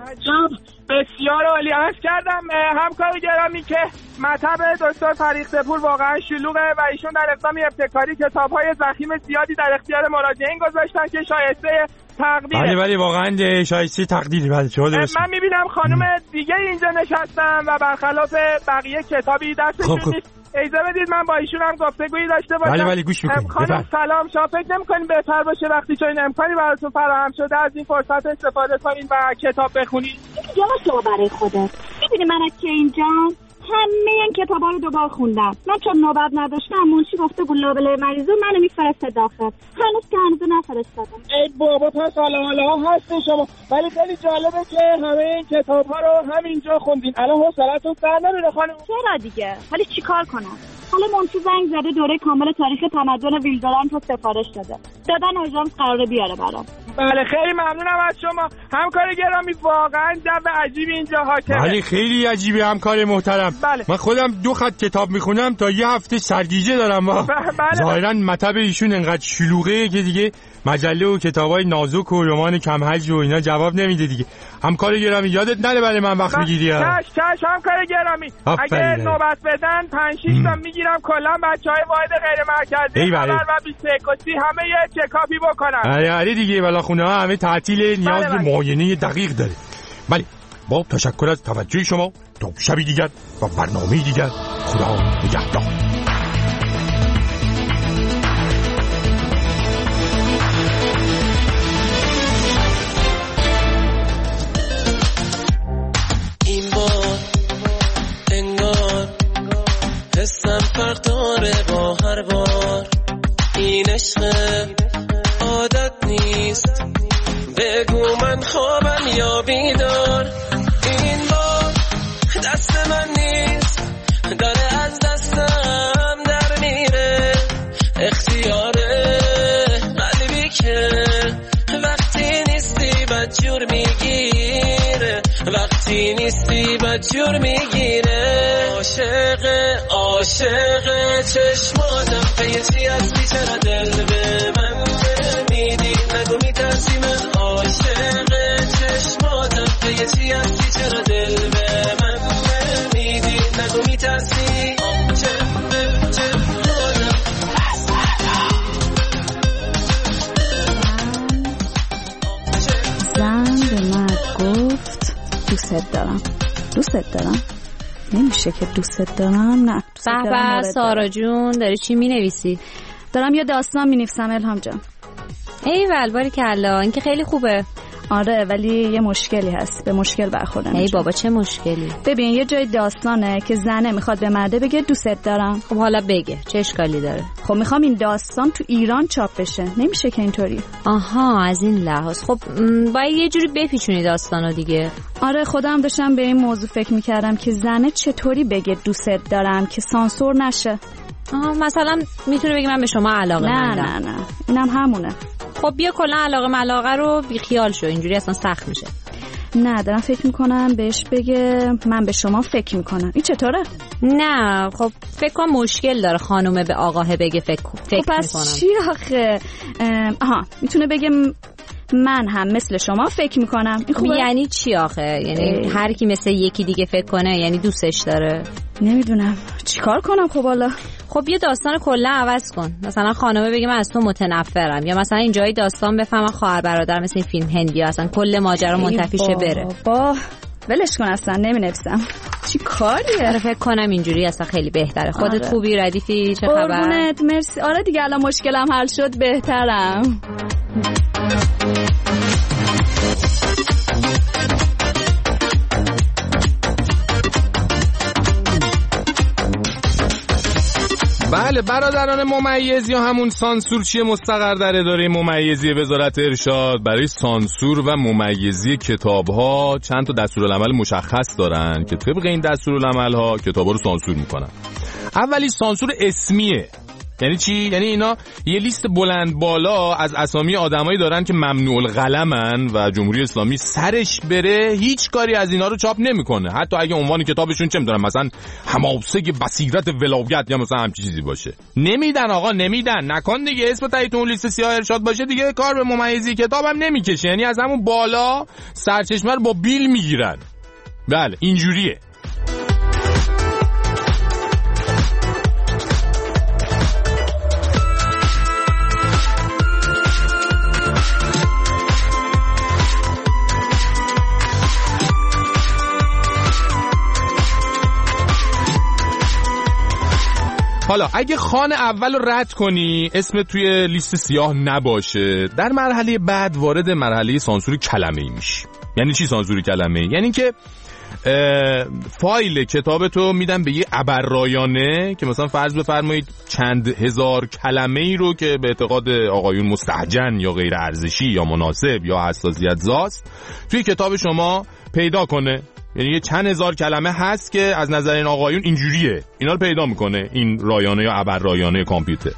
بسیار عالی. عرض کردم همکار گرامی که مطب دکتر فریخته پور واقعا شلوغه و ایشون در اقدام ابتکاری کتاب‌های ضخیم زیادی در اختیار مراجعین گذاشتن که شایسته تقدیره. بله واقعا شایسته تقدیره. بله من میبینم خانم دیگه اینجا نشستن و برخلاف بقیه کتابی دستشون نیست. اجازه بدید من با ایشون هم گفتگویی داشته باشم. بله گوش میکنم. خانم سلام. شما فکر نمی‌کنین بهتر باشه وقتی چون امکانی براتون فراهم شده از این فرصت استفاده کنین و کتاب بخونین؟ جواب شما برای خودت. می‌بینی من از که اینجا همه این کتابا رو دوبار خوندم. من چون نوبت نداشتم منشی گفته بود لابلای مریضو منو میفرسته داخل. هنوز که هنوز نفرستادم. ای بابا پس حالا هستین شما. ولی خیلی جالبه که همه این کتاب‌ها رو همینجا خوندین. الان حوصله‌تون سر نمیره خانم. چرا دیگه؟ ولی چیکار کنم؟ حالا منشی زنگ زده دوره کامل تاریخ تمدن ویلدوران رو سفارش دادن اورژانس قراره بیاره برام. بله خیلی ممنونم از شما همکار گرامی. واقعا جو عجیبی اینجا حاکمه. بله خیلی عجیبه همکار محترم. بله. من خودم 2 خط کتاب میخونم تا یه هفته سرگیجه دارم. بله. ظاهرا مطب ایشون انقدر شلوغه که دیگه مجله و کتابای نازک و رمان کم حجم و اینا جواب نمیده دیگه. همکار گرامی یادت نره برای من وقت میگیری. چش همکار گرامی. اگه نوبت بدن 5-6 تا میگیرم کلا بچهای واحد غیر مرکزی خبر و 21 همه یه چکاپی بکنن. آره دیگه بالاخونه ها همه تعطیل نیاز به معاینه دقیق داره. بله با تشکر از توجه شما تا شبی دیگر و برنامه دیگر خدا نگهدار. این بار انگار حسم فرق داره با هر بار. این عشق عادت نیست بگو من خوابم یا بیدار. این بار دست من نیست داره از دستم در میره. اختیاره قلبی که وقتی نیستی بدجور میگیره. وقتی نیستی بدجور میگیره. عاشق چشماتم پیچی هستی چرا دل به من میدی نگو میترسی من. عاشق چشماتم پیچی هستی چرا دل به من میدی نگو میترسی. زن به مرد گفت دوست دارم نمیشه که دوست دارم. نه به سارا جون داری چی مینویسی؟ دارم یه داستان مینویسم الهام جان. ایول باریکلا این که خیلی خوبه. آره ولی یه مشکلی هست، به مشکل برخوردم. ای بابا چه مشکلی؟ ببین یه جای داستانه که زنه میخواد به مرده بگه دوست دارم. خب حالا بگه چه اشکالی داره؟ خب میخوام این داستان تو ایران چاپ بشه، نمیشه که اینطوری. آها از این لحاظ. خب باید یه جوری بپیچونی داستانو دیگه. آره خودم داشتم به این موضوع فکر میکردم که زنه چطوری بگه دوست دارم که سانسور نشه. مثلا میتونه بگه من به شما علاقه مندم. نه اینم همونه. خب بیا کلا علاقه رو بیخیال شو، اینجوری اصلا سخت میشه. نه دارم فکر میکنم بهش بگه من به شما فکر میکنم. این چطوره؟ نه خب فکر کنم مشکل داره خانومه به آقاه بگه فکر میکنم. پس چی آخه؟ میتونه بگه من هم مثل شما فکر میکنم. یعنی چی آخه؟ یعنی هر کی مثل یکی دیگه فکر کنه یعنی دوستش داره؟ نمیدونم چیکار کنم. خب حالا خب یه داستان کلا عوض کن. مثلا خانومه بگه من از تو متنفرم، یا مثلا اینجای داستان بفهمم خواهر برادر مثل این فیلم هندی اصلا کل ماجرا منتفی شه بره. با ولش کن اصلا نمینویسم. چی کاریه؟ فکر کنم اینجوری اصلا خیلی بهتره. خودت آره. خوبی ردیفی؟ چه خبر؟ قربونت مرسی. آره دیگه الان مشکلم حل شد بهترم. بله برادران ممیز یا همون سانسورچی مستقر در اداره ممیزی وزارت ارشاد برای سانسور و ممیزی کتاب‌ها چند تا دستورالعمل مشخص دارن که طبق این دستورالعمل‌ها کتاب‌ها رو سانسور میکنن. اولی سانسور اسمیه. یعنی چی؟ یعنی اینا یه لیست بلند بالا از اسامی آدمایی دارن که ممنوع القلمن و جمهوری اسلامی سرش بره هیچ کاری از اینا رو چاپ نمیکنه، حتی اگه عنوان کتابشون چه میدونم مثلا حماسه بصیرت ولایت یا مثلا همچین چیزی باشه. نمیدن آقا، نمیدن. نکن دیگه اسم تایید اون لیست سیاه ارشاد باشه دیگه کار به ممیزی کتابم نمیکشه. یعنی از همون بالا سرچشمه رو با بیل میگیرن. بله اینجوریه. حالا اگه خان اول رو رد کنی اسم توی لیست سیاه نباشه، در مرحله بعد وارد مرحله سانسور کلمه‌ای میشی. یعنی چی سانسور کلمه‌ای؟ یعنی که فایل کتابتو میدن به یه ابررایانه که مثلا فرض بفرمایید چند هزار کلمه‌ای رو که به اعتقاد آقایون مستهجن یا غیر ارزشی یا مناسب یا حساسیت زاست توی کتاب شما پیدا کنه. یعنی یه چند هزار کلمه هست که از نظر این آقایون اینجوریه، اینا رو پیدا میکنه این رایانه یا ابررایانه کامپیوتر.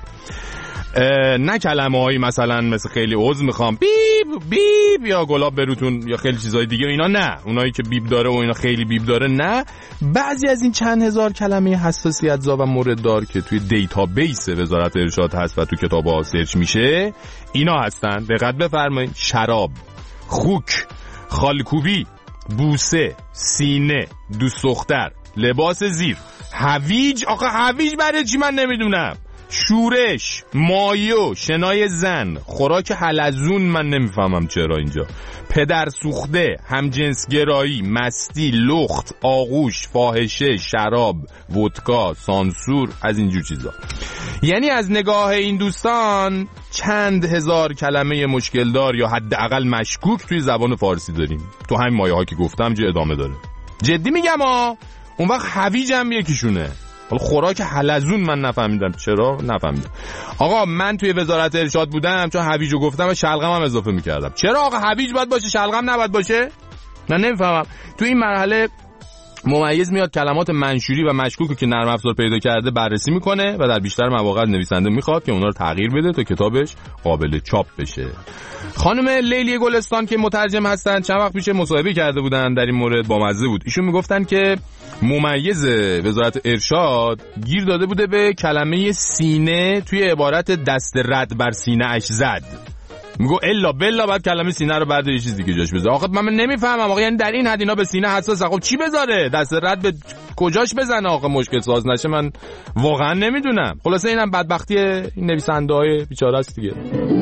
نه کلمه هایی مثلا مثل خیلی عضو میخوام بیب بیب یا گلاب بروتون یا خیلی چیزای دیگه، اینا نه. اونایی که بیب داره و اینا خیلی بیب داره نه. بعضی از این چند هزار کلمه حساسیت زا و مورد دار که توی دیتابیس وزارت ارشاد هست و تو کتاب‌ها سرچ میشه اینا هستن. دقت بفرمایید: شراب، خوک، خالکوبی، بوسه، سینه، دوست دختر، لباس زیر، هویج. آخه هویج برای چی من نمیدونم. شورش، مایو، شنای زن، خوراک حلزون من نمیفهمم چرا اینجا، پدر سوخته، همجنسگرایی، مستی، لخت، آغوش، فاحشه، شراب، ودکا، سانسور، از اینجور چیزا. یعنی از نگاه این دوستان چند هزار کلمه مشکل دار یا حداقل مشکوک توی زبان فارسی داریم. تو همین مایه ها که گفتم جه ادامه داره. جدی میگم اون وقت هویج هم یکیشونه. حالا خوراک حلزون من نفهمیدم چرا نفهمیدم. آقا من توی وزارت ارشاد بودم چون هویجو گفتم و شلغم هم اضافه میکردم. چرا آقا هویج باید باشه شلغم نباید باشه؟ من نمیفهمم. توی این مرحله ممیز میاد کلمات منشوری و مشکوکی که نرم افزار پیدا کرده بررسی میکنه و در بیشتر مواقع نویسنده میخواد که اونا رو تغییر بده تا کتابش قابل چاپ بشه. خانم لیلی گلستان که مترجم هستن چند وقت پیش مصاحبه کرده بودن در این مورد، با مزه بود. ایشون میگفتن که ممیز وزارت ارشاد گیر داده بوده به کلمه سینه توی عبارت دست رد بر سینه اش زد. میگو الا بلا بعد کلمه سینه رو بعد یه چیز دیگه جاش بذاره. آخه من نمیفهمم آقا، یعنی در این حد اینا به سینه حساسه. خب چی بذاره؟ دست رد به کجاش بزنه آقا مشکل ساز نشه؟ من واقعا نمیدونم. خلاصه اینم بدبختی این نویسنده‌های بیچاره است دیگه.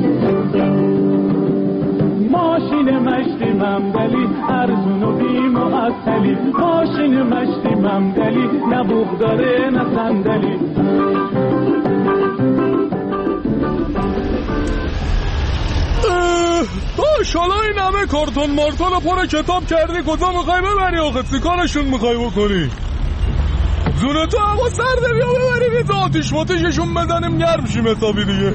ماشین مشتی ممدلی ارزون و بی معطلی، ماشین مشتی ممدلی نه بوق داره نه صندلی. داداش حالا این همه کارتون مارتون پر کتاب کردی کجا میخوای ببری آخه؟ چیکارشون میخوای بکنی؟ زونتو هوا سرده بیا ببریم یه آتیش ماتیششون بزنیم گرم شیم حسابی دیگه.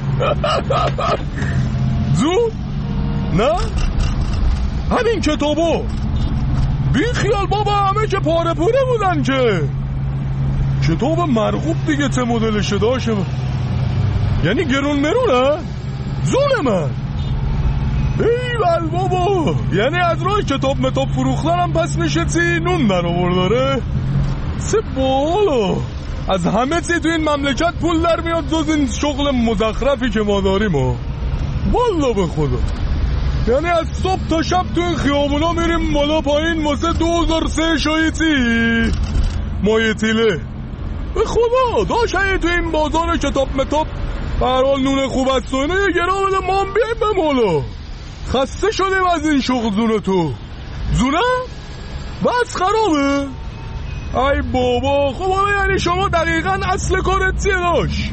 زون؟ نه؟ همین کتابو بی خیال بابا، همه که پاره پوره بودن که. کتاب مرغوب دیگه چه مدلشه داشه، یعنی گرون مرونه؟ زون من ایول بابا، یعنی از راه کتاب متاب فروختنم پس میشه چی نون در آورداره؟ چه بالا، از همه چی تو این مملکت پول در میاد جز این شغل مزخرفی که ما داریم ها. والا به خدا، یعنی از صبح تا شب تو این خیابونا میریم بالا پایین واسه 2003 شایتی مایه تیله. به خدا داشت تو این بازار کتاب متاب برحال نون خوب است و اینه یه گرا بده ما هم بیایم به مولا. خسته شدیم از این شغل زونه تو. زونه؟ بس خرابه؟ ای بابا، خب حالا یعنی شما دقیقا اصل کارت چیه داشت؟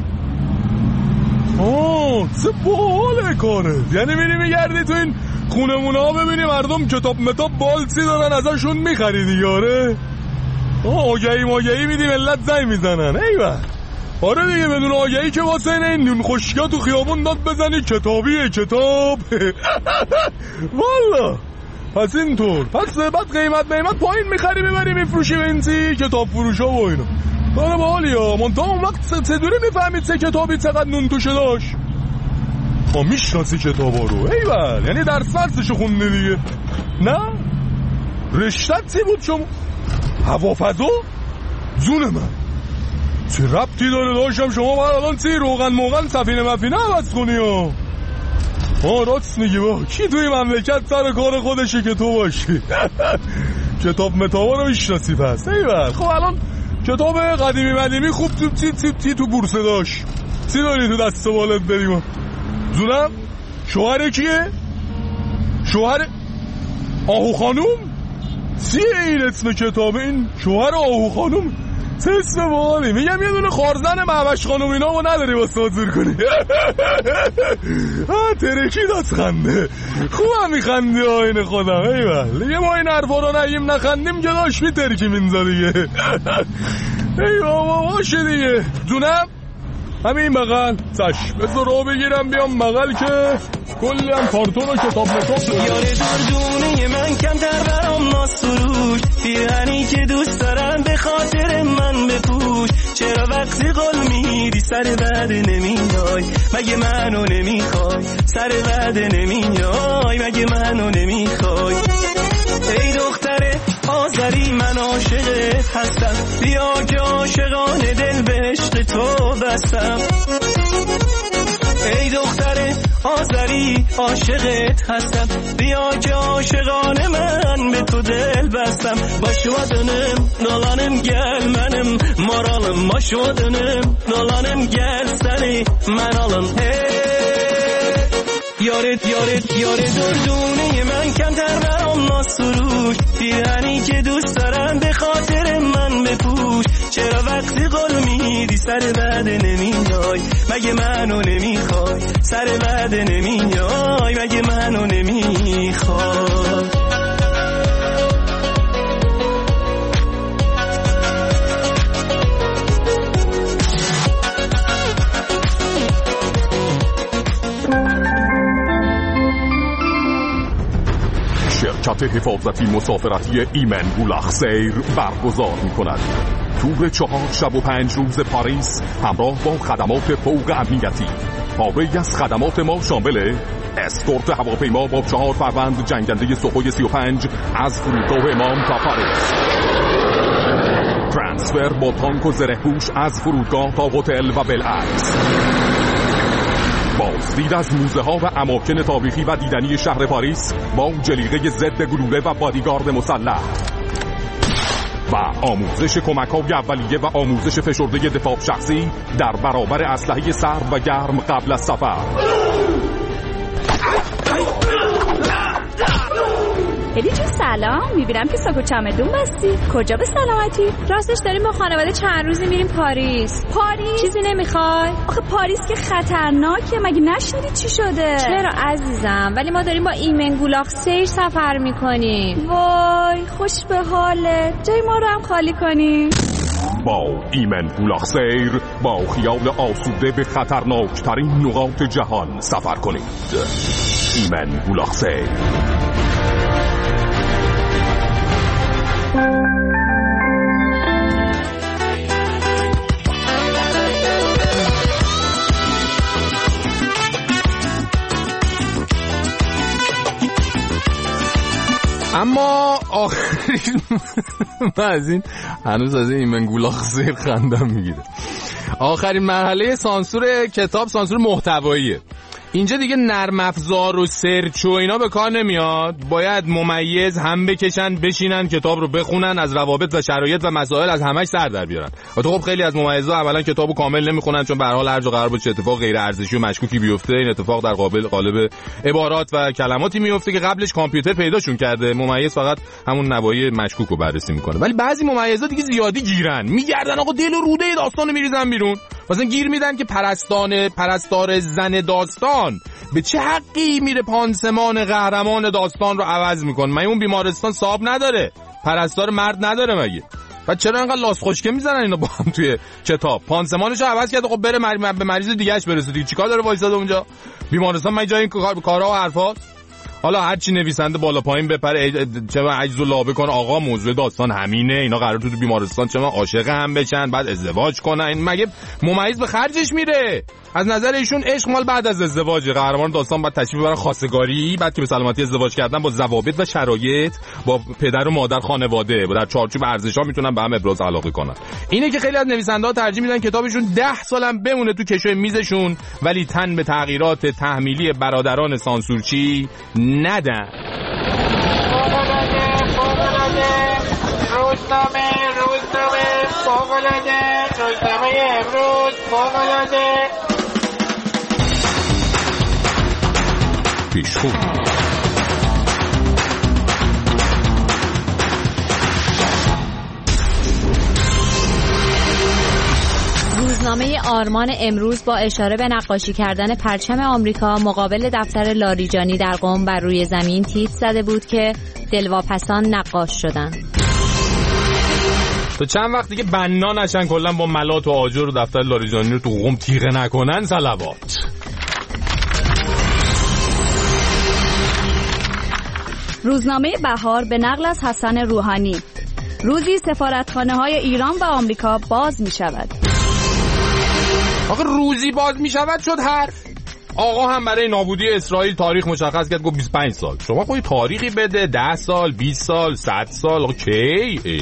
چه باحاله کارت، یعنی میری میگردی تو این خونمونه ها ببینی مردم کتاب متاب بالسی دارن ازشون میخریدی یاره؟ آگهی میدی ملت زنگ میزنن. ایوه آره دیگه، بدون آگهی که واسه این نون خشکا تو خیابون داد بزنی کتابیه کتاب. والا پس اینطور، پس بعد قیمت پایین میخری ببری میفروشی به این سی کتاب فروشا و اینا. داره با حالی ها منطقه اون وقت چجوری میفهمید چه کتابی چقدر نون توشه داشت؟ میشناسی کتابا رو؟ ایول، یعنی درس خوندی دیگه؟ نه؟ رشتت چی بود شما؟ هوافضا؟ زون من چه ربطی داره داشتم شما باید الان چی روغن موغن سفینه مفینه عوض کنی ها؟ راست میگی با کی توی مملکت سر کار خودشه که تو باشی؟ کتاب متابا رو میشناسی پس. ایول، خب الان کتاب قدیمی مدیمی خوب تو بورسه داشت چی داری تو دست بالت بریم؟ زونم شوهر کیه؟ شوهر آهو خانوم؟ چیه این اسم کتابه؟ این شوهر آهو خانوم چه اسم باحالی. میگم یه دونه خارزن معوش خانوم اینا رو نداری واسه حضور کنی؟ ترکی داد خنده، خوبم میخندی آینه خودم. ایول دیگه ما این حرفا رو نگیم نخندیم که داشت میترکی منزا دیگه. ای بابا باشه دیگه. جونم همین بغل چشم بذار رو بگیرم بیام بغل که کلی هم کارتون و کتاب متاب. یاره دردونه من کمتر برام ناسروش، پیرهنی که دوست دارم به خاطر من بپوش. چرا وقتی قول میدی سر وعده نمیای؟ مگه منو نمیخوای؟ سر وعده نمیای؟ مگه منو نمیخوای؟ ای دختره آذری من عاشقت هستم، بیا که عاشقانه دل به عشق تو بستم. ای دختره آذری عاشقت هستم، بیا که عاشقانه من به تو دل بستم. Başıvadanım dolanım gel benim moralım, başıvadanım dolanım gel seni ben alım. یاره دردونه من کمتر برام ناسروش، پیرهنی که دوست دارم به خاطر من بپوش. چرا وقتی قول میدی سر وعده نمیای؟ مگه منو نمیخوای؟ سر وعده نمیای؟ مگه منو نمیخوای؟ شرکت حفاظتی مسافرتی ایمن گولخ سیر برگزار می کند تور 4 شب و 5 روز پاریس همراه با خدمات فوق امنیتی. پاره از خدمات ما شامل اسکورت هواپیما با 4 فروند جنگنده سخوی 35 از فرودگاه امام تا پاریس، ترانسفر با تانک و زره‌پوش از فرودگاه تا هتل و بالعکس، بازدید از موزه ها و اماکن تاریخی و دیدنی شهر پاریس با جلیقه ضد گلوله و بادیگارد مسلح و آموزش کمک‌های اولیه و آموزش فشرده دفاع شخصی در برابر اسلحه سرد و گرم قبل از سفر. هلی جون سلام، میبینم که ساکو چمدون بستی. کجا به سلامتی؟ راستش داریم با خانواده چند روزی میریم پاریس. پاریس؟ چیزی نمیخوای؟ آخه پاریس که خطرناکه، مگه نشنیدی چی شده؟ چرا عزیزم، ولی ما داریم با ایمن گولاخ سیر سفر میکنیم. وای خوش به حاله، جای ما رو هم خالی کنیم. با ایمن گولاخ سیر با خیال آسوده به خطرناکترین نقاط جهان سفر کنید. ایمن گولاخ سیر. اما آخرین من از این هنوز از این ایمن گولاخ سیر خندم میگیره. آخرین مرحله سانسور کتاب سانسور محتواییه. اینجا دیگه نرم افزار و سرچ و اینا به کار نمیاد. باید ممیز هم بکشن بشینن کتاب رو بخونن، از روابط و شرایط و مسائل از همش سر در بیارن. البته خب خیلی از ممیزا اولا کتابو کامل نمیخونن، چون به هر حال هر جا قرار بود چه اتفاق غیر ارزشی و مشکوکی بیفته، این اتفاق در قالب عبارات و کلماتی میفته که قبلش کامپیوتر پیداشون کرده. ممیز فقط همون نواحی مشکوک رو بررسی میکنه. ولی بعضی ممیزا دیگه زیادی گیرن، میگردن آقا دل و روده داستانو میریزن بیرون. مثلا گیر میدن که پرستار زن داستان به چه حقی میره پانسمان قهرمان داستان رو عوض میکنه؟ مگه اون بیمارستان صاحب نداره؟ پرستار مرد نداره مگه؟ و چرا انقدر لاس خوشکه میزنن اینا با هم توی کتاب؟ پانسمانش رو عوض کرده، خب بره به مریض دیگه‌اش برسه دیگه. چیکار داره وایساده اونجا؟ بیمارستان مگه جای این کارا و حرفاست؟ حالا هر چی نویسنده بالا پایین بپره چه عجز و لابه کنه، آقا موضوع داستان همینه، اینا قراره تو بیمارستان چه عاشق هم بشن بعد ازدواج کنن. این مگه ممیز به خرجش میره؟ از نظر ایشون عشق مال بعد از ازدواج. قهرمان داستان بعد تشریف ببرن خواستگاری، بعد که به سلامتی ازدواج کردن با ضوابط و شرایط با پدر و مادر خانواده در چارچوب ارزش‌ها میتونن به هم ابراز علاقه کنن. اینه که خیلی از نویسنده‌ها ترجیح میدن کتابشون 10 سالم بمونه تو کشوی میزشون ولی تن به تغییرات تحمیلی برادران سانسورچی ندن. روزنامه امروز فوق‌العاده پیشخون. روزنامه آرمان امروز با اشاره به نقاشی کردن پرچم آمریکا مقابل دفتر لاریجانی در قم بر روی زمین تیتر زده بود که دلواپسان نقاش شدن. تو چند وقت دیگه بنا نشن کلا با ملات و آجر و دفتر لاریجانی رو تو قم تیغه نکنن. صلوات. روزنامه بهار به نقل از حسن روحانی: روزی سفارتخانه‌های ایران و آمریکا باز می شود. آقا روزی باز می شود شد حرف. آقا هم برای نابودی اسرائیل تاریخ مشخص کرد، گفت 25 سال. شما خودی تاریخی بده، 10 سال 20 سال 100 سال. آقا کی؟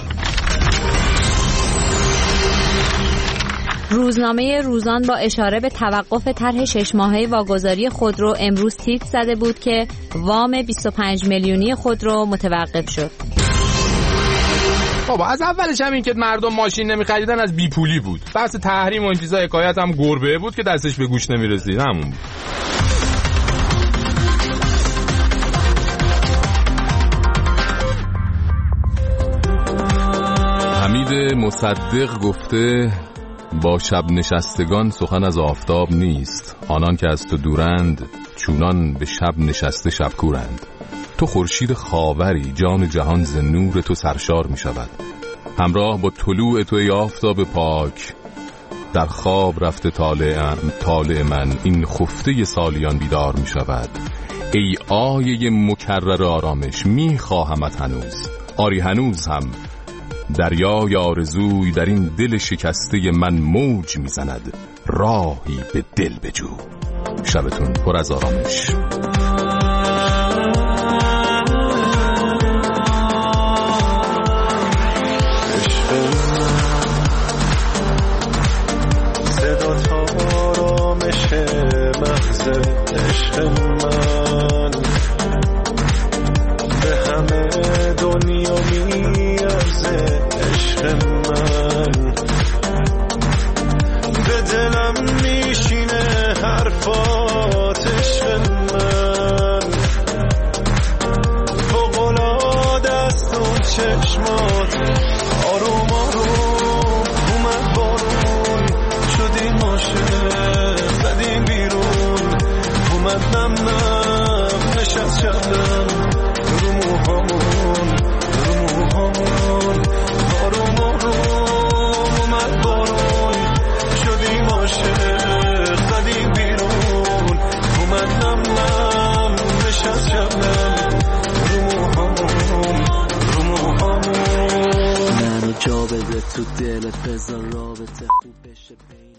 روزنامه روزان با اشاره به توقف طرح 6 ماهه واگذاری خودرو امروز تیتر زده بود که وام 25 میلیونی خودرو متوقف شد. بابا از اولش هم این که مردم ماشین نمی‌خریدن از بیپولی بود. بحث تحریم و این چیزا حکایت هم گربه بود که دستش به گوش نمی‌رسید، همون بود. حمید مصدق گفته با شب نشستگان سخن از آفتاب نیست، آنان که از تو دورند چونان به شب نشسته شبکورند. تو خورشید خاوری، جان جهان ز نور تو سرشار می شود. همراه با طلوع تو ای آفتاب پاک، در خواب رفته طالع من، این خفته سالیان بیدار می شود. ای آیه مکرر آرامش، می خواهمت هنوز، آری هنوز هم دریای آرزوی در این دل شکسته من موج می زند. راهی به دل بجو. شبتون پر از آرامش. عشق من به همه دنیا میارزه، عشق من به دلم میشینه حرفات، عشق من فوق نم نشست شبنم رو موهامون آروم آروم اومد بارون شدیم عاشق زدیم بیرون اومد نم نشست شبنم رو موهامون منو جا بده تو دلت بذار رابطه خوب بشه.